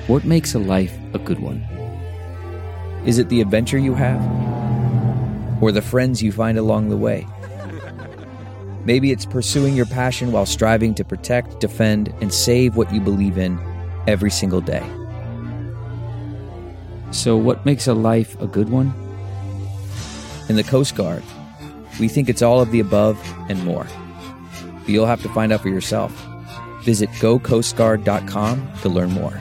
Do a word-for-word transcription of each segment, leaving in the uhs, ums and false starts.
What makes a life a good one? Is it the adventure you have? Or the friends you find along the way? Maybe it's pursuing your passion while striving to protect, defend, and save what you believe in every single day. So what makes a life a good one? In the Coast Guard, we think it's all of the above and more. But you'll have to find out for yourself. Visit go coast guard dot com to learn more.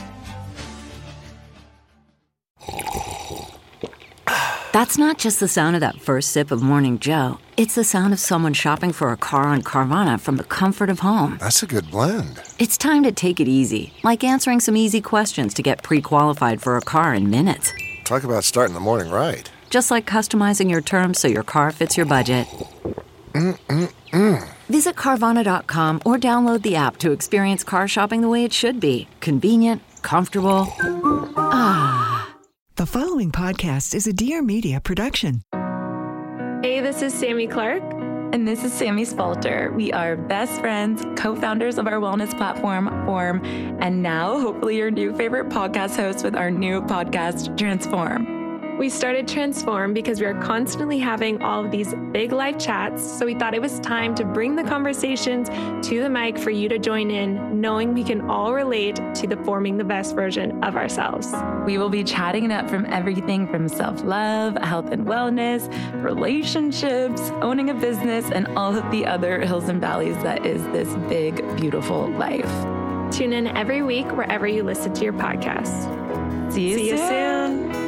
That's not just the sound of that first sip of Morning Joe. It's the sound of someone shopping for a car on Carvana from the comfort of home. That's a good blend. It's time to take it easy, like answering some easy questions to get pre-qualified for a car in minutes. Talk about starting the morning right. Just like customizing your terms so your car fits your budget. Mm-mm-mm. Visit Carvana dot com or download the app to experience car shopping the way it should be. Convenient, comfortable. Ah. The following podcast is a Dear Media production. Hey, this is Sammy Clark. And this is Sammy Spalter. We are best friends, co-founders of our wellness platform, Form, and now hopefully your new favorite podcast host with our new podcast, Transform. We started Transform because we are constantly having all of these big life chats, so we thought it was time to bring the conversations to the mic for you to join in, knowing we can all relate to the forming the best version of ourselves. We will be chatting it up from everything from self-love, health and wellness, relationships, owning a business, and all of the other hills and valleys that is this big, beautiful life. Tune in every week wherever you listen to your podcast. See you, See you soon. soon.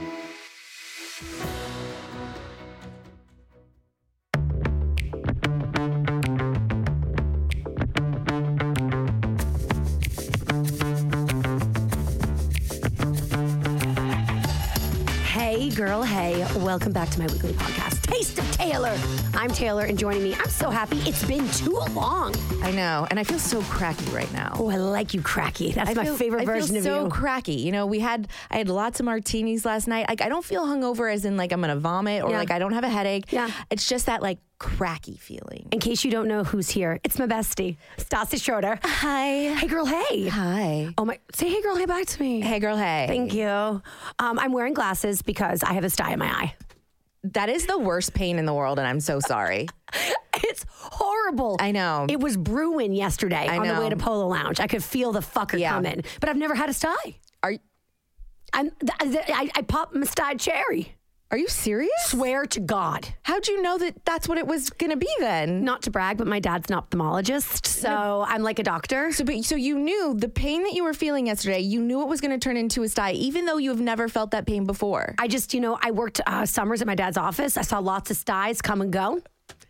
Hey, girl, hey. Welcome back to my weekly podcast, Taste of Taylor. I'm Taylor, and joining me, I'm so happy. It's been too long. I know, and I feel so cracky right now. Oh, I like you cracky. That's I my feel, favorite I version feel of so you. cracky. You know, we had, I had lots of martinis last night. Like, I don't feel hungover as in like I'm going to vomit or Yeah. like I don't have a headache. Yeah. It's just that like cracky feeling. In case you don't know who's here, it's my bestie, Stassi Schroeder. Hi. Hey, girl, hey. Hi. Oh, my. Say hey, girl, hey back to me. Hey, girl, hey. Thank you. Um, I'm wearing glasses because I have a sty in my eye. That is the worst pain in the world, and I'm so sorry. It's horrible. I know. It was brewing yesterday I on the know. way to Polo Lounge. I could feel the fucker Yeah. coming, but I've never had a sty. Are you, I'm, I, I popped my sty cherry. are you serious? Swear to God. How'd you know that that's what it was going to be then? Not to brag, but my dad's an ophthalmologist, so I'm like a doctor. So, but, so you knew the pain that you were feeling yesterday, you knew it was going to turn into a sty, even though you have never felt that pain before. I just, you know, I worked uh, summers at my dad's office. I saw lots of styes come and go.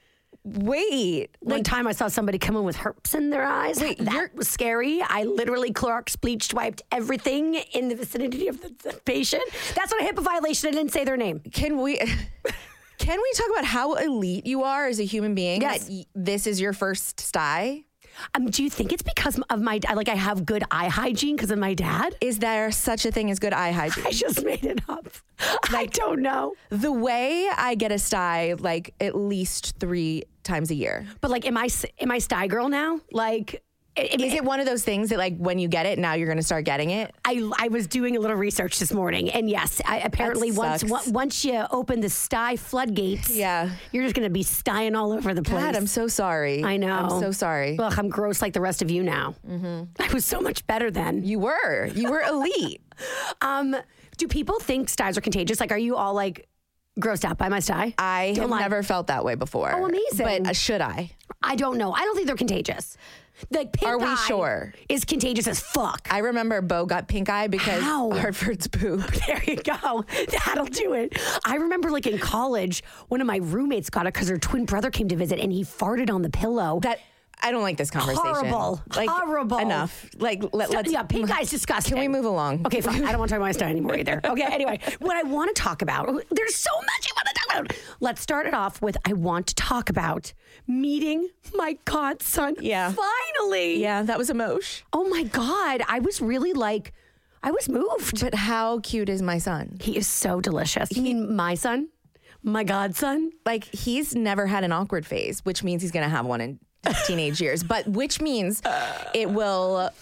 Wait. One time I saw somebody come in with herpes in their eyes. Wait, that you're- was scary. I literally Clorox bleached wiped everything in the vicinity of the, the patient. That's not a HIPAA violation. I didn't say their name. Can we can we talk about how elite you are as a human being? Yes. That y- this is your first sty? Um, do you think it's because of my dad? Like I have good eye hygiene because of my dad? Is there such a thing as good eye hygiene? I just made it up. I don't know. The way I get a sty like at least three times a year. But like, am I am I sty girl now? Like, it, Is it one of those things that like when you get it, now you're going to start getting it? I, I was doing a little research this morning, and yes, I, apparently That once sucks. once once you open the sty floodgates, Yeah. you're just gonna be stying all over the place. God, I'm so sorry. I know. I'm so sorry. Ugh, I'm gross like the rest of you now. Mm-hmm. I was so much better then. You were. You were elite. Um, do people think styes are contagious? Like, are you all like grossed out by my sty? I Don't have lie. never felt that way before. Oh, amazing. But uh, should I? I don't know. I don't think they're contagious. Like, pink Are we eye sure? is contagious as fuck. I remember Bo got pink eye because How? Hartford's poop. There you go. That'll do it. I remember, like in college, one of my roommates got it because her twin brother came to visit, and he farted on the pillow. That I don't like this conversation. Horrible. Like, Horrible. Enough. Like let, let's yeah, pink eye's disgusting. Can we move along? Okay, fine. I don't want to talk about my sty anymore either. Okay, anyway, what I want to talk about, there's so much I want to talk about. Let's start it off with I want to talk about meeting my godson. Yeah. Finally. Yeah, that was emotion. Oh my God. I was really like, I was moved. But how cute is my son? He is so delicious. You mean my son? My godson? Like he's never had an awkward phase, which means he's going to have one in his teenage years, but which means it will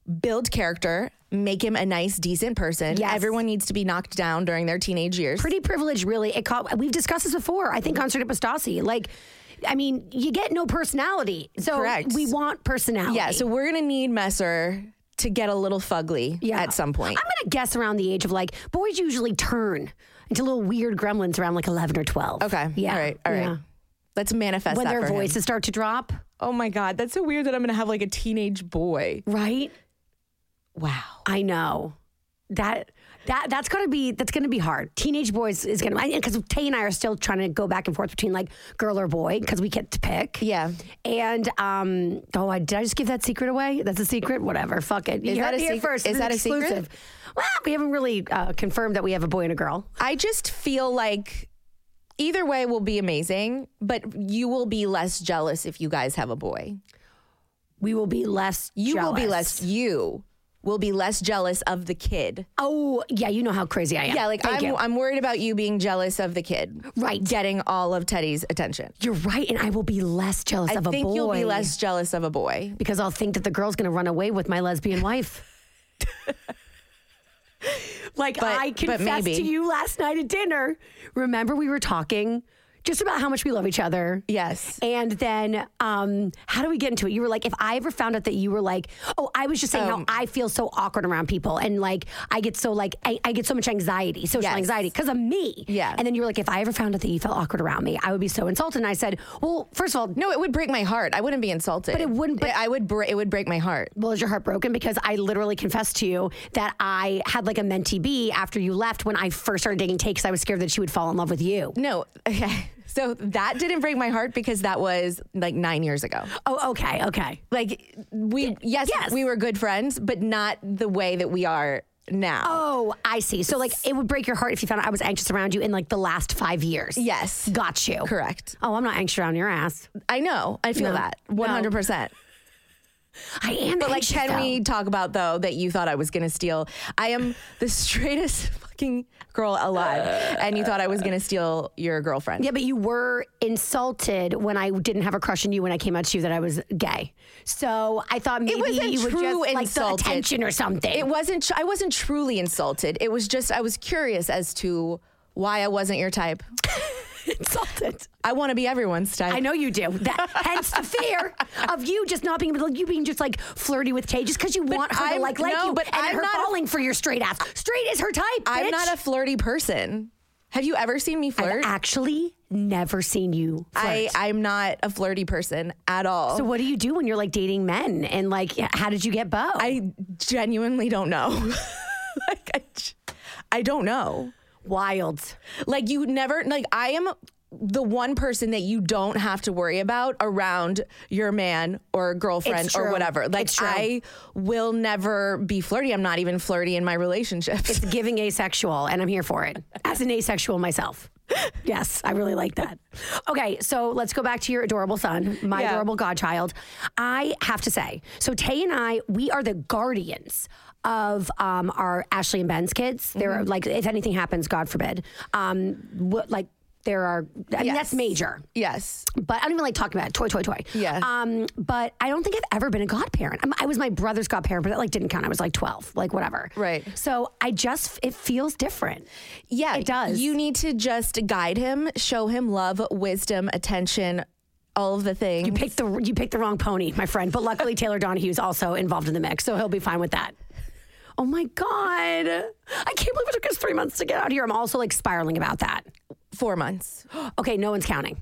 build character, make him a nice, decent person. Yes. Everyone needs to be knocked down during their teenage years. Pretty privileged, really. It caught, we've discussed this before, I think, on Straight Up with Stassi. Like, I mean, you get no personality. So Correct. we want personality. Yeah, so we're going to need Messer to get a little fugly Yeah. at some point. I'm going to guess around the age of like, boys usually turn into little weird gremlins around like eleven or twelve. Okay. Yeah. All right. All right. Yeah. Let's manifest When that their for him. voices start to drop. Oh my God, that's so weird that I'm going to have like a teenage boy. Right? Wow. I know. That that that's gonna be that's gonna be hard. Teenage boys is gonna because Tay and I are still trying to go back and forth between like girl or boy because we get to pick. Yeah. And um oh, I, did I just give that secret away? That's a secret. Whatever. Fuck it. Is You that heard a it here secret? first. Is It's that a secret? exclusive. Well, we haven't really uh, confirmed that we have a boy and a girl. I just feel like either way will be amazing, but you will be less jealous if you guys have a boy. We will be less. You will be jealous. less. You will be less jealous of the kid. Oh yeah, you know how crazy I am. Yeah, like Thank I'm. you. I'm worried about you being jealous of the kid. Right. Getting all of Teddy's attention. You're right, and I will be less jealous I of a boy. think you'll be less jealous of a boy. because I'll think that the girl's going to run away with my lesbian wife. Like But- I but confessed maybe. to you last night at dinner. Remember we were talking just about how much we love each other. Yes. And then um, how do we get into it? You were like, if I ever found out that you were like, oh, I was just saying Um, how I feel so awkward around people. And like, I get so like, I, I get so much anxiety, social Yes. anxiety because of me. Yeah. And then you were like, if I ever found out that you felt awkward around me, I would be so insulted. And I said, well, first of all, No, it would break my heart. I wouldn't be insulted. But it wouldn't- but- I would. Bre- it would break my heart. well, is your heart broken? Because I literally confessed to you that I had like a mentee B after you left when I first started dating Tay because I was scared that she would fall in love with you. No. Okay. So that didn't break my heart because that was like nine years ago. Oh, okay, okay. Like we, yes, yes. we were good friends, but not the way that we are now. Oh, I see. So like it would break your heart if you found out I was anxious around you in like the last five years. Yes. Got you. Correct. Oh, I'm not anxious around your ass. I know. I feel No. that one hundred percent. I am But like, anxious, can though. we talk about though that you thought I was going to steal? I am the straightest fucking girl alive, and you thought I was going to steal your girlfriend. Yeah, but you were insulted when I didn't have a crush on you when I came out to you that I was gay. So I thought maybe wasn't you would true just like the insulted. attention or something. It wasn't. I wasn't truly insulted. It was just I was curious as to why I wasn't your type. insulted. I want to be everyone's type. I know you do. That, hence the fear of you just not being able to, you being just like flirty with Tay just because you want her I'm- to like like no, you, but and then I'm her not a- falling for your straight ass. Straight is her type. I'm bitch. not a flirty person. Have you ever seen me flirt? I've actually never seen you flirt. I, I'm not a flirty person at all. so what do you do when you're like dating men and like how did you get Bo? I genuinely don't know. like I, j- I don't know. Wild. Like you never like I am the one person that you don't have to worry about around your man or girlfriend It's or true. whatever. Like It's true. I will never be flirty. I'm not even flirty in my relationships. It's giving asexual, and I'm here for it. As an asexual myself. Yes, I really like that. Okay, so let's go back to your adorable son, my Yeah. adorable godchild. I have to say, so Tay and I, we are the guardians of um, our Ashley and Ben's kids. They're Mm-hmm. like, if anything happens, God forbid, um, what, like, there are, I mean, Yes. that's major. Yes. But I don't even like talking about it. Toy, toy, toy. Yeah. Um, but I don't think I've ever been a godparent. I'm, I was my brother's godparent, but that like didn't count. I was like twelve, like whatever. Right. So I just, it feels different. Yeah, It does. You need to just guide him, show him love, wisdom, attention, all of the things. You picked the you picked the wrong pony, my friend. But luckily, Taylor Donahue is also involved in the mix, so he'll be fine with that. Oh my god, I can't believe it took us three months to get out here. I'm also like spiraling about that. Four months. Okay, no one's counting.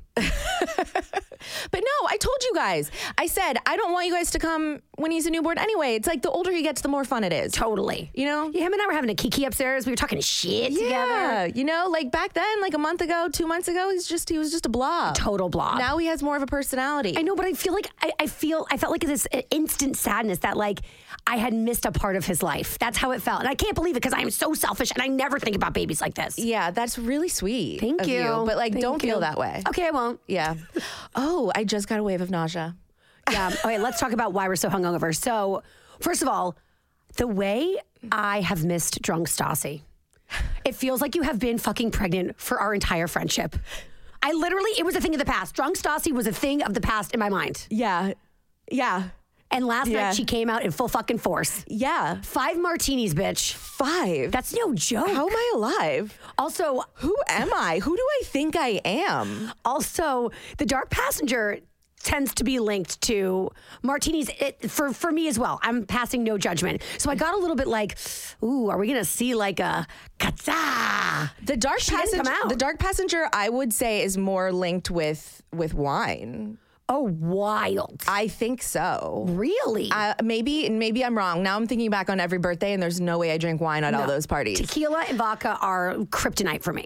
But no, I told you guys. I said, I don't want you guys to come when he's a newborn anyway. It's like the older he gets, the more fun it is. Totally. You know? Yeah, him and I were having a kiki upstairs. We were talking shit Yeah. together. You know, like back then, like a month ago, two months ago, he's just, he was just a blob. Total blob. Now he has more of a personality. I know, but I feel like I, I feel I felt like this instant sadness that like I had missed a part of his life. That's how it felt, and I can't believe it because I am so selfish and I never think about babies like this. Yeah, that's really sweet. Thank of you. But like, Thank don't you. feel that way. Okay, I won't. Yeah. Oh, I just got a wave of nausea. Yeah. Okay, let's talk about why we're so hungover. So, first of all, the way I have missed drunk Stassi, it feels like you have been fucking pregnant for our entire friendship. I literally, it was a thing of the past. Drunk Stassi was a thing of the past in my mind. Yeah. Yeah. And last Yeah. night she came out in full fucking force. Yeah. Five martinis, bitch. Five. That's no joke. How am I alive? Also, Who am I? Who do I think I am? also, the Dark Passenger tends to be linked to martinis it, for, for me as well. I'm passing no judgment. So I got a little bit like, ooh, are we going to see like a katza? The dark She didn't passenger. come out. The dark passenger, I would say, is more linked with with wine. Oh, wild. I think so. Really? Uh, maybe maybe I'm wrong. Now I'm thinking back on every birthday, and there's no way I drink wine at all No. those parties. Tequila and vodka are kryptonite for me.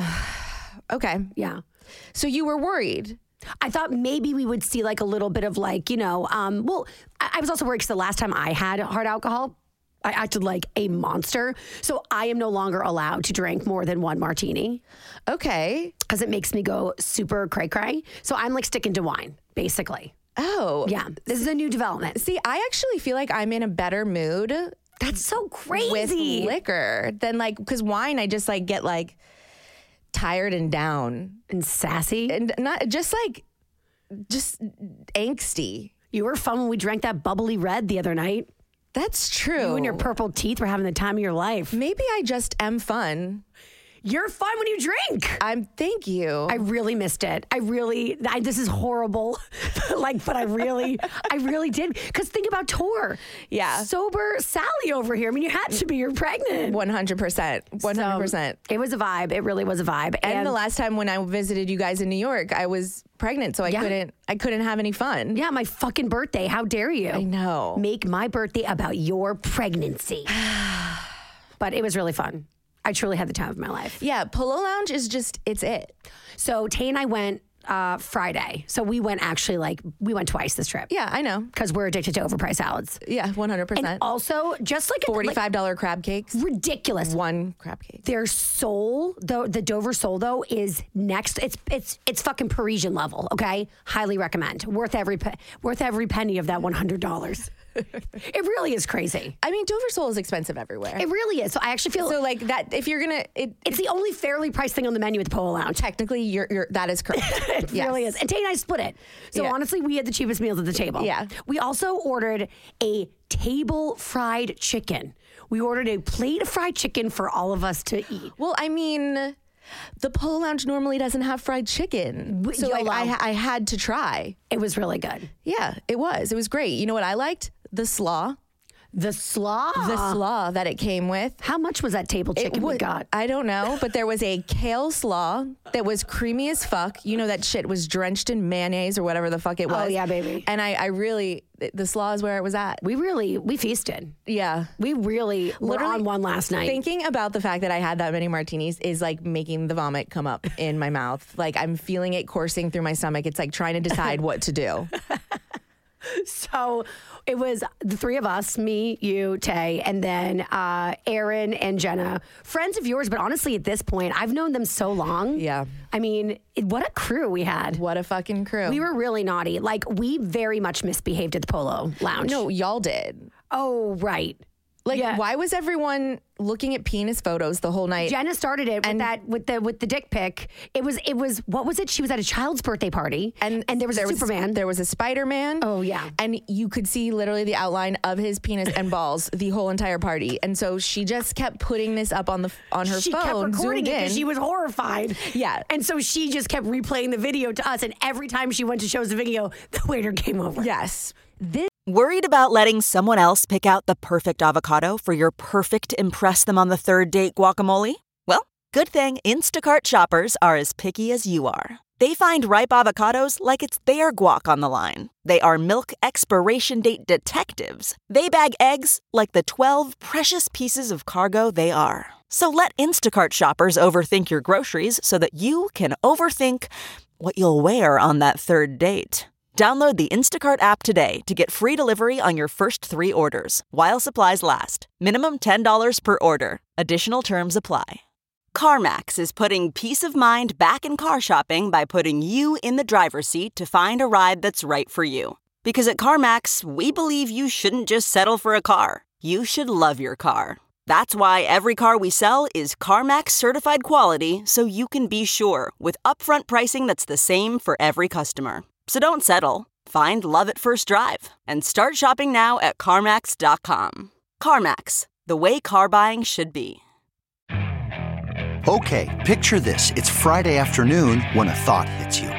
Okay. Yeah. So you were worried. I thought maybe we would see like a little bit of like, you know, um, well, I, I was also worried because the last time I had hard alcohol, I acted like a monster. So I am no longer allowed to drink more than one martini Okay. because it makes me go super cray cray. So I'm like sticking to wine, basically. Oh. Yeah. This is a new development. See, I actually feel like I'm in a better mood That's so crazy. with liquor than like, because wine, I just like get like tired and down And sassy. and not just like, just angsty. You were fun when we drank that bubbly red the other night. That's true. You and your purple teeth were having the time of your life. Maybe I just am fun. You're fun when you drink. I'm, thank you. I really missed it. I really, I, this is horrible. like, but I really, I really did. Because think about tour. Yeah. Sober Sally over here. I mean, you had to be. You're pregnant. one hundred percent. one hundred percent. So, it was a vibe. It really was a vibe. And, the last time when I visited you guys in New York, I was pregnant, so I Yeah. couldn't I couldn't have any fun. yeah, my fucking birthday. How dare you? I know. Make my birthday about your pregnancy. But it was really fun. I truly had the time of my life. Yeah, Polo Lounge is just, it's it. So Tay and I went uh, Friday. So we went actually like, we went twice this trip. Yeah, I know. Because we're addicted to overpriced salads. Yeah, one hundred And percent. also, just like a forty-five dollars crab cakes. like, ridiculous. One crab cake. Their soul, the the Dover sole though, is next. It's it's it's fucking Parisian level. Okay, highly recommend. Worth every pe- worth every penny of that one hundred dollars. It really is crazy. I mean, Dover sole is expensive everywhere. It really is. So I actually feel so like that, if you're gonna, it, it's the only fairly priced thing on the menu at the Polo Lounge. technically, you're, you're that is correct. It Yes. really is. And Tay and I split it. So Yeah. honestly, we had the cheapest meals at the table. Yeah. We also ordered a table fried chicken. We ordered a plate of fried chicken for all of us to eat. Well, I mean, the Polo Lounge normally doesn't have fried chicken, W- so like, YOLO. I I had to try. It was really good. Yeah, it was. It was great. You know what I liked? The slaw. The slaw. The slaw that it came with. How much was that table chicken It we wa- got? I don't know, but there was a kale slaw that was creamy as fuck. You know, that shit was drenched in mayonnaise or whatever the fuck it was. Oh, yeah, baby. And I, I really, the slaw is where it was at. We really, we feasted. Yeah. We really were Literally on one last night. Thinking about the fact that I had that many martinis is like making the vomit come up in my mouth. Like I'm feeling it coursing through my stomach. It's like trying to decide what to do. So it was the three of us, me, you, Tay, and then uh, Aaron and Jenna, friends of yours. But honestly, at this point, I've known them so long. Yeah. I mean, it, what a crew we had. What a fucking crew. We were really naughty. Like, we very much misbehaved at the Polo Lounge. No, y'all did. Oh, right. Like, Yeah. why was everyone looking at penis photos the whole night? Jenna started it with And- that with the with the dick pic. It was it was what was it? She was at a child's birthday party, and and there was a Superman. There was a Spider-Man. Oh, yeah. And you could see literally the outline of his penis and balls the whole entire party. And so she just kept putting this up on the on her she phone, kept recording zoomed it in. because she was horrified. Yeah. And so she just kept replaying the video to us. And every time she went to show us the video, the waiter came over. Yes. This Worried about letting someone else pick out the perfect avocado for your perfect impress them on the third date guacamole? Well, good thing Instacart shoppers are as picky as you are. They find ripe avocados like it's their guac on the line. They are milk expiration date detectives. They bag eggs like the twelve precious pieces of cargo they are. So let Instacart shoppers overthink your groceries so that you can overthink what you'll wear on that third date. Download the Instacart app today to get free delivery on your first three orders, while supplies last. Minimum ten dollars per order. Additional terms apply. CarMax is putting peace of mind back in car shopping by putting you in the driver's seat to find a ride that's right for you. Because at CarMax, we believe you shouldn't just settle for a car. You should love your car. That's why every car we sell is CarMax certified quality, so you can be sure with upfront pricing that's the same for every customer. So don't settle. Find love at first drive and start shopping now at CarMax dot com. CarMax, the way car buying should be. Okay, picture this. It's Friday afternoon when a thought hits you.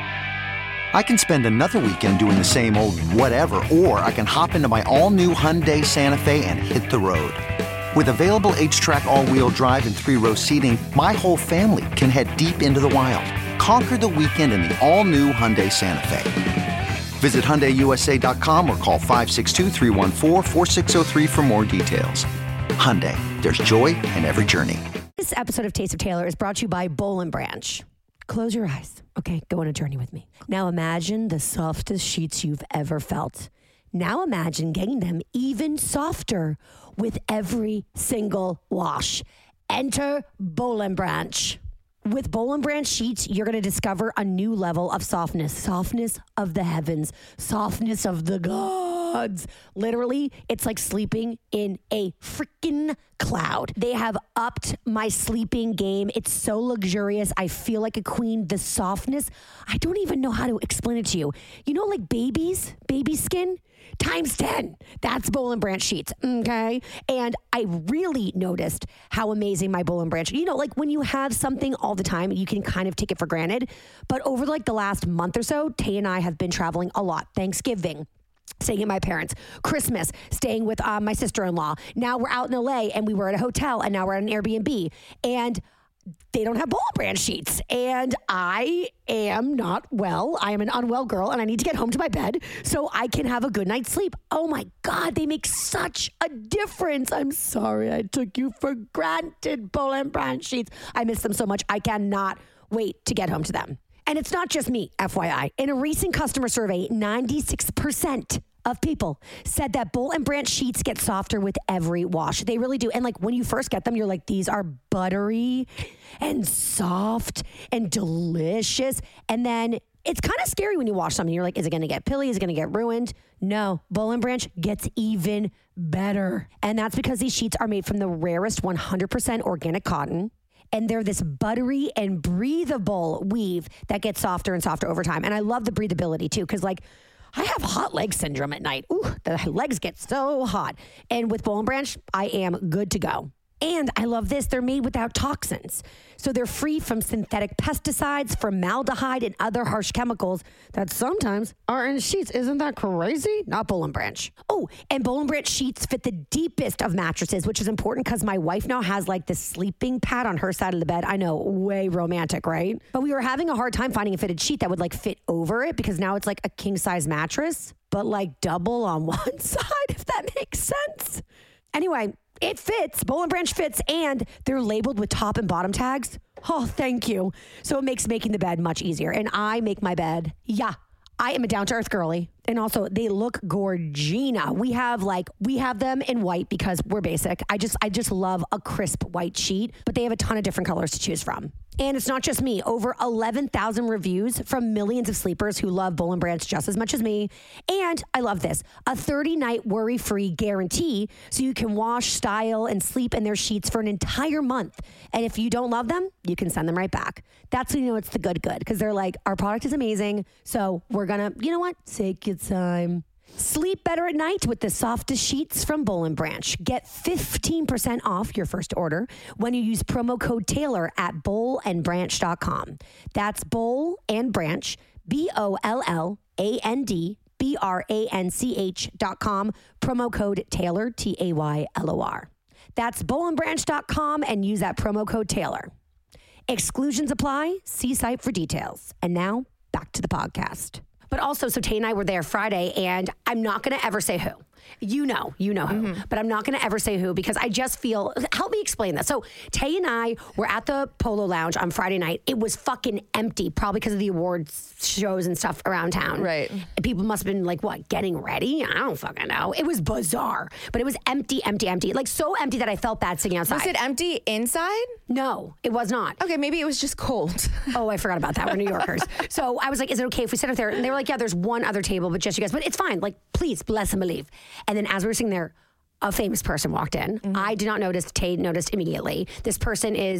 I can spend another weekend doing the same old whatever, or I can hop into my all-new Hyundai Santa Fe and hit the road. With available H-Track all-wheel drive and three-row seating, my whole family can head deep into the wild. Conquer the weekend in the all-new Hyundai Santa Fe. Visit Hyundai U S A dot com or call five six two, three one four, four six zero three for more details. Hyundai, there's joy in every journey. This episode of Taste of Taylor is brought to you by Boll and Branch. Close your eyes. Okay, go on a journey with me. Now imagine the softest sheets you've ever felt. Now imagine getting them even softer with every single wash. Enter Boll and Branch. With Boll and Branch sheets, you're going to discover a new level of softness. Softness of the heavens. Softness of the gods. Literally, it's like sleeping in a freaking cloud. They have upped my sleeping game. It's so luxurious. I feel like a queen. The softness, I don't even know how to explain it to you. You know, like babies, baby skin? Times ten. That's Boll and Branch sheets, okay? And I really noticed how amazing my Boll and Branch, you know, like when you have something all the time, you can kind of take it for granted. But over like the last month or so, Tay and I have been traveling a lot. Thanksgiving, staying at my parents. Christmas, staying with uh, my sister-in-law. Now we're out in L A and we were at a hotel and now we're at an Airbnb. And they don't have Boll and Branch sheets. And I am not well. I am an unwell girl and I need to get home to my bed so I can have a good night's sleep. Oh my God, they make such a difference. I'm sorry I took you for granted, Boll and Branch sheets. I miss them so much. I cannot wait to get home to them. And it's not just me, F Y I. In a recent customer survey, ninety-six percent of people said that Boll and Branch sheets get softer with every wash. They really do. And like when you first get them, you're like, these are buttery and soft and delicious. And then it's kind of scary when you wash something. You're like, is it going to get pilly? Is it going to get ruined? No, Boll and Branch gets even better. And that's because these sheets are made from the rarest one hundred percent organic cotton. And they're this buttery and breathable weave that gets softer and softer over time. And I love the breathability too, because like, I have hot leg syndrome at night. Ooh, the legs get so hot. And with Boll and Branch, I am good to go. And I love this. They're made without toxins. So they're free from synthetic pesticides, formaldehyde, and other harsh chemicals that sometimes are in sheets. Isn't that crazy? Not Boll and Branch. Oh, and Boll and Branch sheets fit the deepest of mattresses, which is important because my wife now has like this sleeping pad on her side of the bed. I know, way romantic, right? But we were having a hard time finding a fitted sheet that would like fit over it because now it's like a king size mattress, but like double on one side, if that makes sense. Anyway, it fits. Boll and Branch fits, and they're labeled with top and bottom tags. Oh, thank you. So it makes making the bed much easier. And I make my bed. Yeah, I am a down-to-earth girly. And also, they look gorgina. We have like, we have them in white because we're basic. I just, I just love a crisp white sheet, but they have a ton of different colors to choose from. And it's not just me. Over eleven thousand reviews from millions of sleepers who love Boll and Branch just as much as me. And I love this, a thirty-night worry-free guarantee so you can wash, style, and sleep in their sheets for an entire month. And if you don't love them, you can send them right back. That's when you know it's the good good, because they're like, our product is amazing, so we're gonna, you know what, take your time. Sleep better at night with the softest sheets from Boll and Branch. Get fifteen percent off your first order when you use promo code Taylor at boll and branch dot com. That's Boll and Branch, B O L L A N D B R A N C H dot com. Promo code Taylor, T A Y L O R. That's boll and branch dot com and use that promo code Taylor. Exclusions apply. See site for details. And now, back to the podcast. But also, so Tay and I were there Friday, and I'm not going to ever say who. You know, you know who, mm-hmm. but I'm not going to ever say who because I just feel, help me explain that. So Tay and I were at the Polo Lounge on Friday night. It was fucking empty, probably because of the awards shows and stuff around town. Right. And people must have been like, what, getting ready? I don't fucking know. It was bizarre, but it was empty, empty, empty. Like so empty that I felt bad sitting outside. Was it empty inside? No, it was not. Okay, maybe it was just cold. Oh, I forgot about that. We're New Yorkers. So I was like, is it okay if we sit out there? And they were like, yeah, there's one other table, but just you guys. But it's fine. Like, please, bless and believe. And then as we were sitting there, a famous person walked in. Mm-hmm. I did not notice. Tay noticed immediately. This person is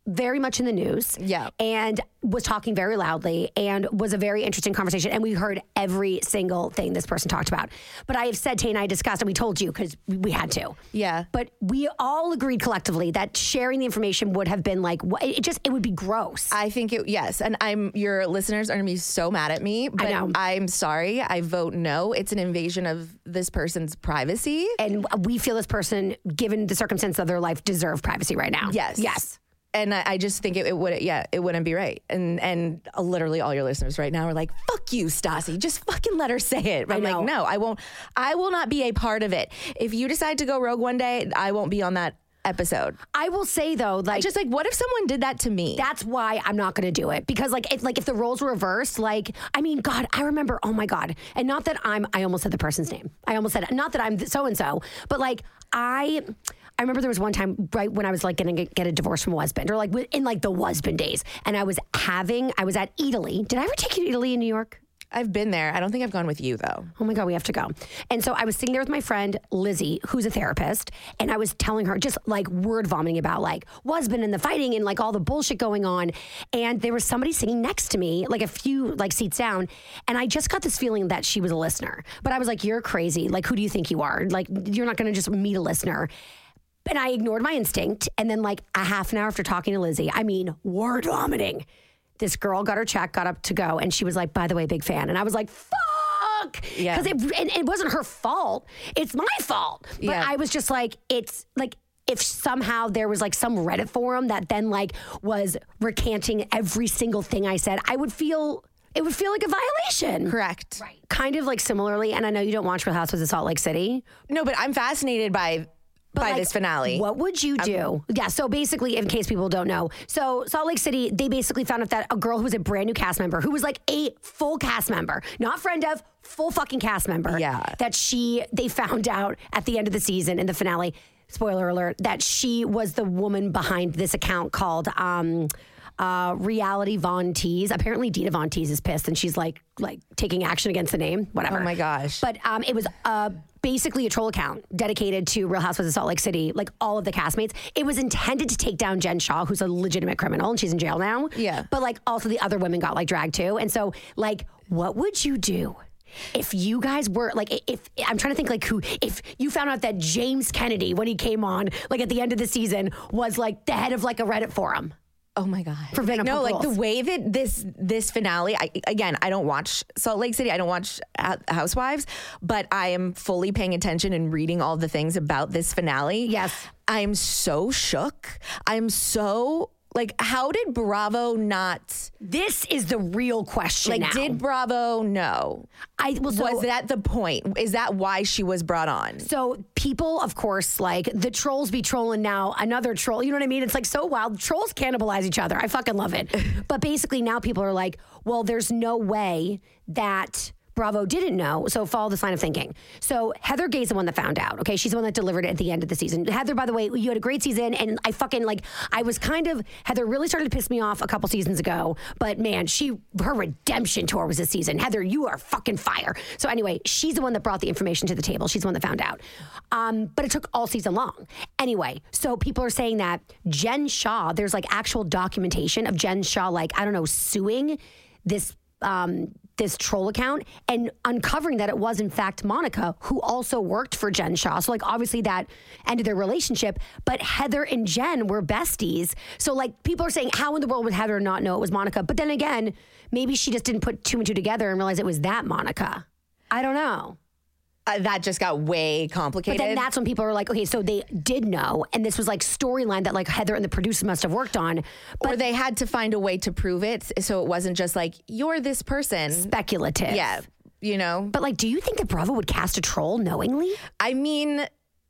very much in the news. Yeah. And was talking very loudly and was a very interesting conversation. And we heard every single thing this person talked about. But I have said, Tay and I discussed, and we told you because we had to. Yeah. But we all agreed collectively that sharing the information would have been like, it just, it would be gross. I think it, yes. And I'm, your listeners are going to be so mad at me, but I know. I'm sorry. I vote no. It's an invasion of this person's privacy. And we feel this person, given the circumstance of their life, deserve privacy right now. Yes. Yes. And I, I just think it, it would, yeah, it wouldn't be right. And and uh, literally all your listeners right now are like, "Fuck you, Stassi. Just fucking let her say it." I'm like, no, I won't. I will not be a part of it. If you decide to go rogue one day, I won't be on that episode. I will say though, like, just like, what if someone did that to me? That's why I'm not going to do it, because like, if like if the roles were reversed, like, I mean, God, I remember, oh my God, and not that I'm, I almost said the person's name. I almost said, not that I'm so and so, but like I. I remember there was one time right when I was like going to get a divorce from a husband, or like in like the husband days. And I was having, I was at Italy. Did I ever take you to Italy in New York? I've been there. I don't think I've gone with you though. Oh my God, we have to go. And so I was sitting there with my friend Lizzie, who's a therapist. And I was telling her just like word vomiting about like husband and the fighting and like all the bullshit going on. And there was somebody sitting next to me, like a few like seats down. And I just got this feeling that she was a listener. But I was like, you're crazy. Like, who do you think you are? Like, you're not going to just meet a listener. And I ignored my instinct. And then like a half an hour after talking to Lizzie, I mean, word vomiting. This girl got her check, got up to go. And she was like, by the way, big fan. And I was like, fuck. Yeah. Because it, and it wasn't her fault. It's my fault. But Yeah. I was just like, it's like, if somehow there was like some Reddit forum that then like was recanting every single thing I said, I would feel... It would feel like a violation. Correct. Right. Kind of like similarly, and I know you don't watch Real Housewives of Salt Lake City. No, but I'm fascinated by... But by like, this finale. What would you do? Um, yeah, so basically, in case people don't know, so Salt Lake City, they basically found out that a girl who was a brand new cast member, who was like a full cast member, not friend of, full fucking cast member. Yeah. That she, they found out at the end of the season in the finale, spoiler alert, that she was the woman behind this account called um, uh, Reality Von Teese. Apparently, Dita Von Teese is pissed, and she's like, like taking action against the name, whatever. Oh my gosh. But um, it was uh, basically a troll account dedicated to Real Housewives of Salt Lake City, like all of the castmates. It was intended to take down Jen Shaw, who's a legitimate criminal, and she's in jail now. Yeah. But like also the other women got like dragged too. And so like, what would you do? If you guys were like, if I'm trying to think like who, if you found out that James Kennedy, when he came on, like at the end of the season, was like the head of like a Reddit forum. Oh my God. For Vanderpump No, like the Rules. way that this this finale, I, again, I don't watch Salt Lake City. I don't watch Housewives, but I am fully paying attention and reading all the things about this finale. Yes. I am so shook. I'm so... Like, how did Bravo not... This is the real question Like, now. did Bravo know? I well, so, was that the point? Is that why she was brought on? So people, of course, like the trolls be trolling now. Another troll, you know what I mean? It's like so wild. Trolls cannibalize each other. I fucking love it. But basically now people are like, well, there's no way that Bravo didn't know. So follow this line of thinking. So Heather Gay's the one that found out. Okay, she's the one that delivered it at the end of the season. Heather, by the way, you had a great season, and I fucking like. I was kind of Heather really started to piss me off a couple seasons ago, but man, she her redemption tour was this season. Heather, you are fucking fire. So anyway, she's the one that brought the information to the table. She's the one that found out. Um, but it took all season long. Anyway, so people are saying that Jen Shaw, there's like actual documentation of Jen Shaw, like I don't know, suing this. Um, this troll account and uncovering that it was in fact Monica who also worked for Jen Shaw. So like obviously that ended their relationship, but Heather and Jen were besties. So like people are saying, how in the world would Heather not know it was Monica? But then again, maybe she just didn't put two and two together and realize it was that Monica. I don't know. Uh, that just got way complicated. But then that's when people are like, okay, so they did know, and this was like storyline that like Heather and the producers must have worked on. But or they had to find a way to prove it, so it wasn't just like, you're this person. Speculative. Yeah, you know? But like, do you think that Bravo would cast a troll knowingly? I mean...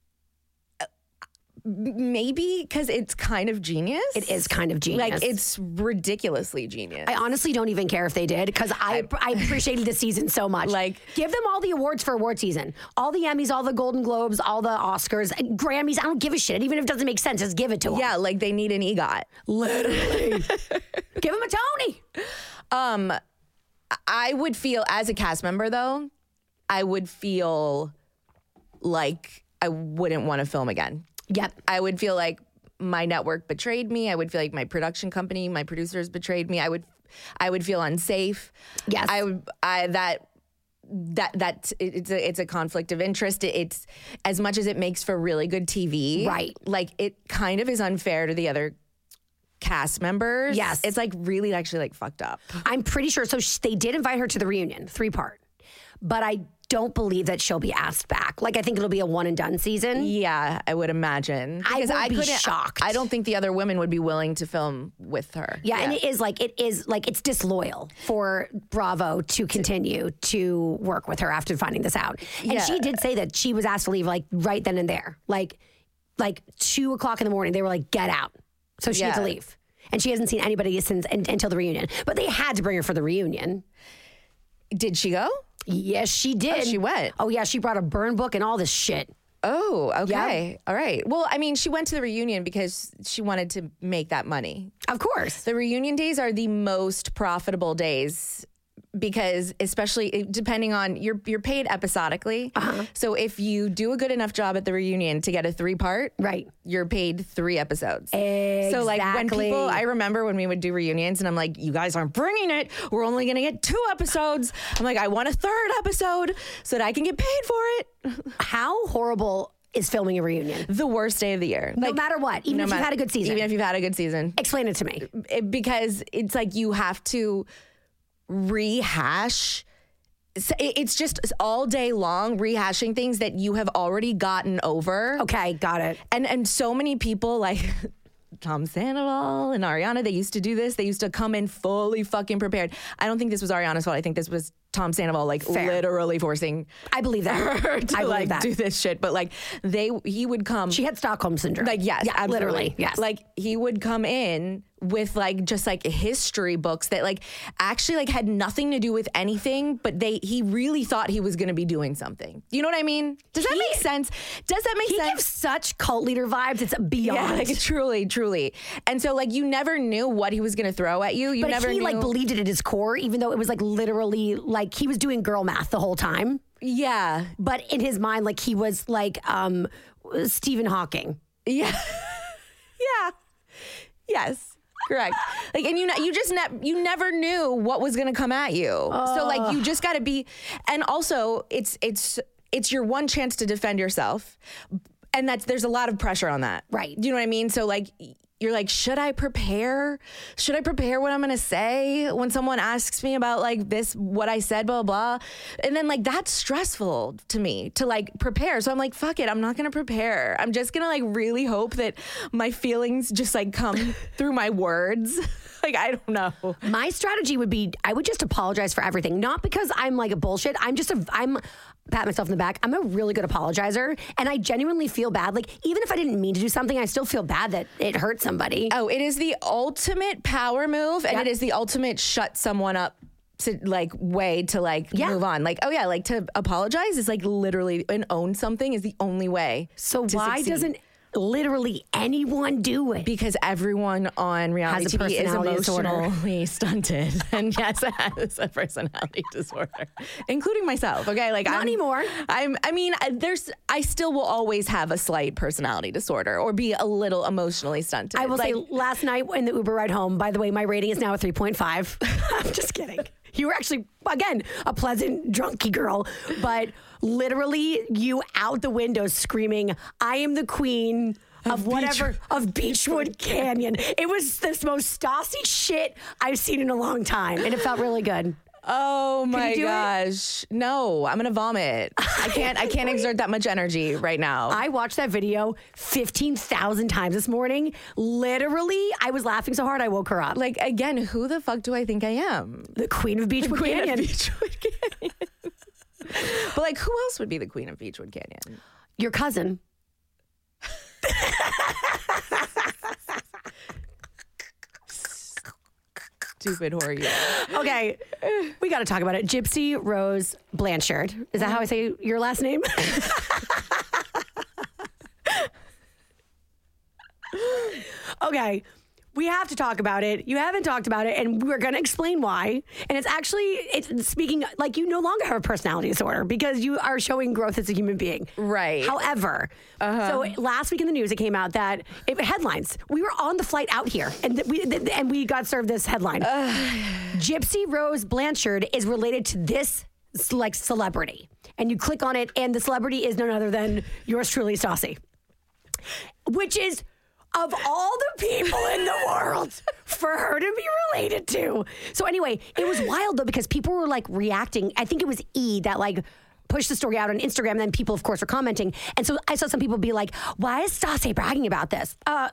Maybe because it's kind of genius. It is kind of genius. Like, it's ridiculously genius. I honestly don't even care if they did because I, I I appreciated the season so much. Like, give them all the awards for award season, all the Emmys, all the Golden Globes, all the Oscars, Grammys. I don't give a shit. Even if it doesn't make sense, just give it to them. Yeah, like they need an EGOT. Literally, give them a Tony. Um, I would feel as a cast member though, I would feel like I wouldn't want to film again. Yep. I would feel like my network betrayed me. I would feel like my production company, my producers betrayed me. I would, I would feel unsafe. Yes. I would, I, that, that, that it's a, it's a conflict of interest. It's as much as it makes for really good T V. Right. Like it kind of is unfair to the other cast members. Yes. It's like really actually like fucked up. I'm pretty sure. So sh- they did invite her to the reunion, three part, but I don't believe that she'll be asked back. Like I think it'll be a one and done season. Yeah, I would imagine. I Because would I be couldn't- shocked. I don't think the other women would be willing to film with her. Yeah, and it is like it is like it's disloyal for Bravo to continue to work with her after finding this out. And Yeah. she did say that she was asked to leave like right then and there, like like two o'clock in the morning. They were like, "Get out!" So she had to Yeah. leave, and she hasn't seen anybody since un- until the reunion. But they had to bring her for the reunion. Did she go? Yes, she did. Oh, she went. Oh yeah, she brought a burn book and all this shit. Oh, okay. All right. Well, I mean, she went to the reunion because she wanted to make that money. Of course. The reunion days are the most profitable days because especially depending on you're you're paid episodically. Uh-huh. So if you do a good enough job at the reunion to get a three part, right, you're paid three episodes. Exactly. So like when people, I remember when we would do reunions and I'm like, you guys aren't bringing it. We're only going to get two episodes. I'm like, I want a third episode so that I can get paid for it. How horrible is filming a reunion? The worst day of the year. No Like, matter what, even no if you've mat- had a good season. Even if you've had a good season. Explain it to me. It- because it's like you have to rehash. So it- It's just all day long rehashing things that you have already gotten over. Okay, got it. And and so many people like Tom Sandoval and Ariana, they used to do this. They used to come in fully fucking prepared. I don't think this was Ariana's fault. I think this was Tom Sandoval like Fair. literally forcing I believe that. her to I believe like that. do this shit. But like they he would come. She had Stockholm syndrome. Like, yes, yeah, absolutely. literally, yes. Like he would come in with like just like history books that like actually like had nothing to do with anything, but they he really thought he was going to be doing something. You know what I mean? Does that He- make sense? Does that make he sense? gives such cult leader vibes. It's beyond. Yeah, like truly, truly. And so like you never knew what he was going to throw at you. You but never he knew. like believed it at his core, even though it was like literally like he was doing girl math the whole time. Yeah. But in his mind, like he was like um Stephen Hawking. Yeah. Yeah. Yes. Correct. Like, and you know, you just ne- you never knew what was going to come at you. So like, you just got to be, and also it's it's it's your one chance to defend yourself, and that's there's a lot of pressure on that. Right. Do you know what I mean? So like. You're like, should I prepare? Should I prepare what I'm going to say when someone asks me about like this, what I said, blah, blah. And then like, that's stressful to me to like prepare. So I'm like, fuck it. I'm not going to prepare. I'm just going to like really hope that my feelings just like come through my words. Like, I don't know. My strategy would be I would just apologize for everything. Not because I'm like a bullshit. I'm just a, I'm, pat myself in the back. I'm a really good apologizer. And I genuinely feel bad. Like, even if I didn't mean to do something, I still feel bad that it hurt somebody. Oh, it is the ultimate power move. And Yep. it is the ultimate shut someone up to like way to like Yeah. move on. Like, oh yeah, like to apologize is like literally and own something is the only way. So to why succeed. doesn't literally anyone do it? Because everyone on reality Has a T V is personality disorder. emotionally stunted. And yes, it has a personality disorder, including myself. Okay. Like, Not I'm, anymore. I'm, I mean, I- there's, I still will always have a slight personality disorder or be a little emotionally stunted. I will like, say last night in the Uber ride home, by the way, my rating is now a three point five. I'm just kidding. You were actually, again, a pleasant, drunky girl, but literally you out the window screaming, I am the queen of, whatever, of Beechwood Canyon. It was the most Stassi shit I've seen in a long time, and it felt really good. Oh my you do it? gosh. No, I'm going to vomit. I can't, I can't exert that much energy right now. I watched that video fifteen thousand times this morning. Literally, I was laughing so hard I woke her up. like, again, who the fuck do I think I am? The queen of Beechwood Queen Canyon. of Beechwood Canyon. But like, who else would be the queen of Beechwood Canyon? Your cousin. Stupid whore you. Okay, we got to talk about it. Gypsy Rose Blanchard. Is that how I say your last name? Okay. We have to talk about it. You haven't talked about it, and we're going to explain why. And it's actually, it's speaking, like you no longer have a personality disorder because you are showing growth as a human being. Right. However, uh-huh. so last week in the news, it came out that, it, headlines, we were on the flight out here, and th- we th- and we got served this headline. Gypsy Rose Blanchard is related to this, like, celebrity. And you click on it, and the celebrity is none other than yours truly, Stassi. Which is... of all the people in the world for her to be related to. So anyway, it was wild though because people were like reacting. I think it was E that like pushed the story out on Instagram. And then people, of course, were commenting. And so I saw some people be like, why is Stassi bragging about this? Uh,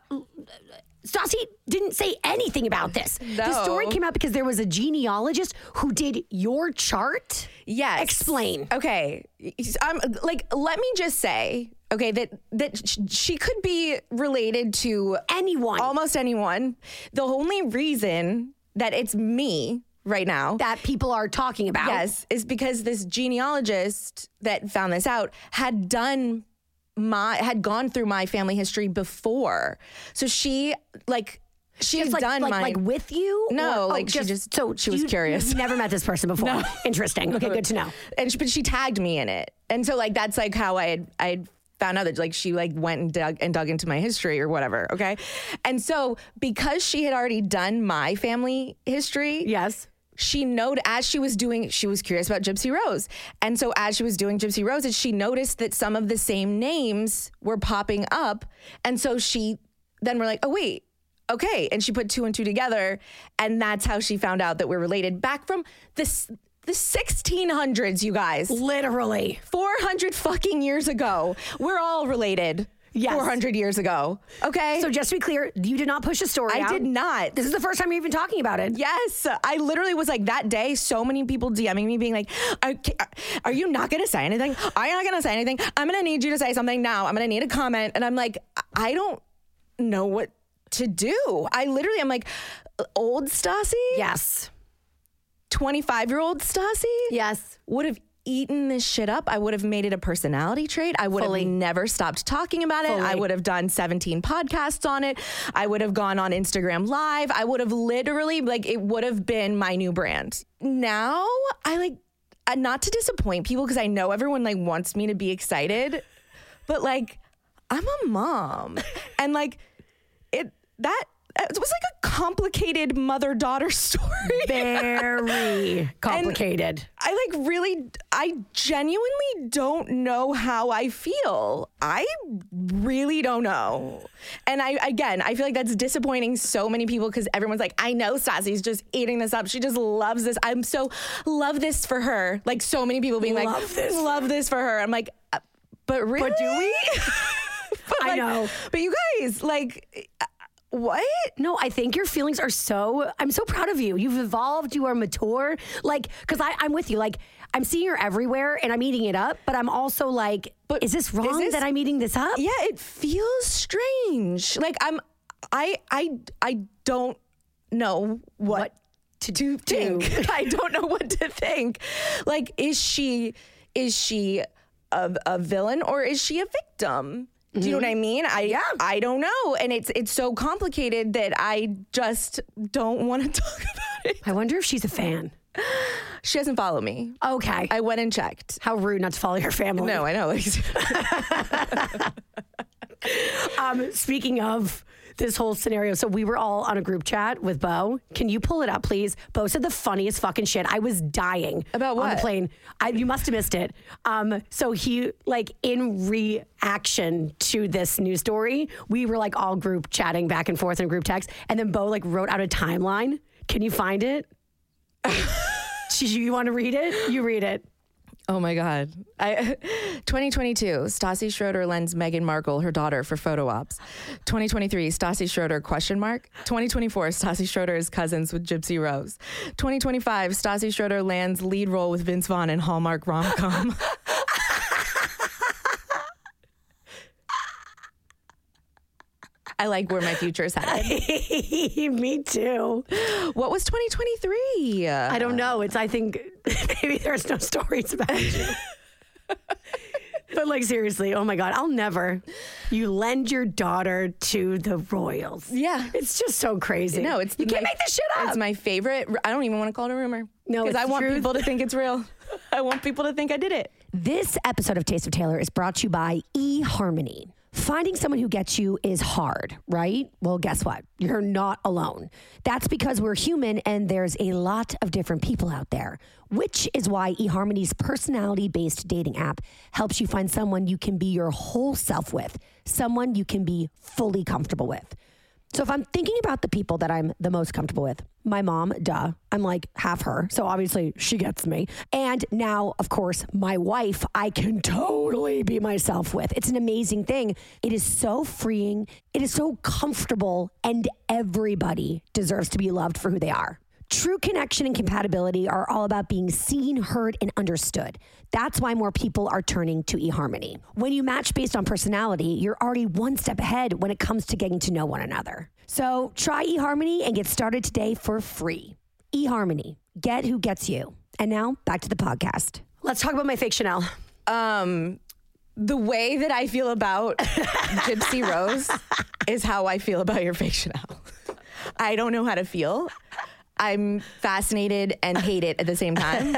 Stassi didn't say anything about this. No. The story came out because there was a genealogist who did your chart. Yes. Explain. Okay. Um, like, let me just say, okay, that that sh- she could be related to anyone, almost anyone. The only reason that it's me right now that people are talking about, yes, is because this genealogist that found this out had done my had gone through my family history before. So she like she's like, done like, my like with you. No, or, like oh, she just, just so she was you, curious. You've never met this person before. No. Interesting. Okay, good to know. And she, but she tagged me in it, and so like that's like how I had I had found out that like she like went and dug and dug into my history or whatever. Okay, and so because she had already done my family history, yes. She noted as she was doing, she was curious about Gypsy Rose. And so as she was doing Gypsy Roses, she noticed that some of the same names were popping up. And so she then were like, oh, wait, okay. And she put two and two together. And that's how she found out that we're related back from this. The sixteen hundreds, you guys. Literally. four hundred fucking years ago. We're all related. Yes. four hundred years ago. Okay. So just to be clear, you did not push a story I out. did not. This is the first time you're even talking about it. Yes. I literally was like that day, so many people DMing me being like, are, are you not going to say anything? Are you not going to say anything? I'm going to need you to say something now. I'm going to need a comment. And I'm like, I don't know what to do. I literally, I'm like, old Stassi? Yes. twenty-five-year-old Stassi? Yes. Would have eaten this shit up. I would have made it a personality trait. I would Fully. have never stopped talking about it. Fully. I would have done seventeen podcasts on it. I would have gone on Instagram Live. I would have literally, like, it would have been my new brand. Now, I like, uh, not to disappoint people because I know everyone, like, wants me to be excited, but, like, I'm a mom. And, like, it, that, it was like a complicated mother-daughter story. Very complicated. And I like really, I genuinely don't know how I feel. I really don't know. And I, again, I feel like that's disappointing so many people because everyone's like, I know Stassi's just eating this up. She just loves this. I'm so, love this for her. Like so many people being love like, this. love this for her. I'm like, uh, but really? But do we? but I like, know. But you guys, like... What? No, I think your feelings are so, I'm so proud of you. You've evolved. You are mature. Like, because I'm with you. Like, I'm seeing her everywhere and I'm eating it up, but I'm also like, but is this wrong is this, that I'm eating this up? Yeah, it feels strange. Like, I'm, I, I, I don't know what, what to do. Think. I don't know what to think. Like, is she, is she a, a villain or is she a victim? Do you know what I mean? I yeah. I don't know. And it's it's so complicated that I just don't want to talk about it. I wonder if she's a fan. She doesn't follow me. Okay. I went and checked. How rude not to follow your family. No, I know. um, speaking of this whole scenario, so we were all on a group chat with Bo. Can you pull it up, please? Bo said the funniest fucking shit. I was dying. About what? On the plane. I, you must have missed it. Um, so he, like, in reaction to this news story, we were like all group chatting back and forth in group text, and then Bo like wrote out a timeline. Can you find it? You want to read it? You read it. Oh my God. I, twenty twenty-two, Stassi Schroeder lends Meghan Markle her daughter for photo ops. twenty twenty-three, Stassi Schroeder question mark. twenty twenty-four, Stassi Schroeder is cousins with Gypsy Rose. twenty twenty-five, Stassi Schroeder lands lead role with Vince Vaughn in Hallmark rom-com. I like where my future is headed. Me too. What was twenty twenty-three? I don't know. It's, I think, maybe there's no stories about you. But like seriously, oh my God, I'll never. You lend your daughter to the Royals. Yeah. It's just so crazy. No, it's you my, can't make this shit up. It's my favorite. I don't even want to call it a rumor. No, because it's I the want truth. people to think it's real. I want people to think I did it. This episode of Taste of Taylor is brought to you by eHarmony. Finding someone who gets you is hard, right? Well, guess what? You're not alone. That's because we're human and there's a lot of different people out there, which is why eHarmony's personality-based dating app helps you find someone you can be your whole self with, someone you can be fully comfortable with. So if I'm thinking about the people that I'm the most comfortable with, my mom, duh, I'm like half her. So obviously she gets me. And now, of course, my wife, I can totally be myself with. It's an amazing thing. It is so freeing. It is so comfortable. And everybody deserves to be loved for who they are. True connection and compatibility are all about being seen, heard, and understood. That's why more people are turning to eHarmony. When you match based on personality, you're already one step ahead when it comes to getting to know one another. So try eHarmony and get started today for free. eHarmony, get who gets you. And now back to the podcast. Let's talk about my fake Chanel. Um, the way that I feel about Gypsy Rose is how I feel about your fake Chanel. I don't know how to feel. I'm fascinated and hate it at the same time.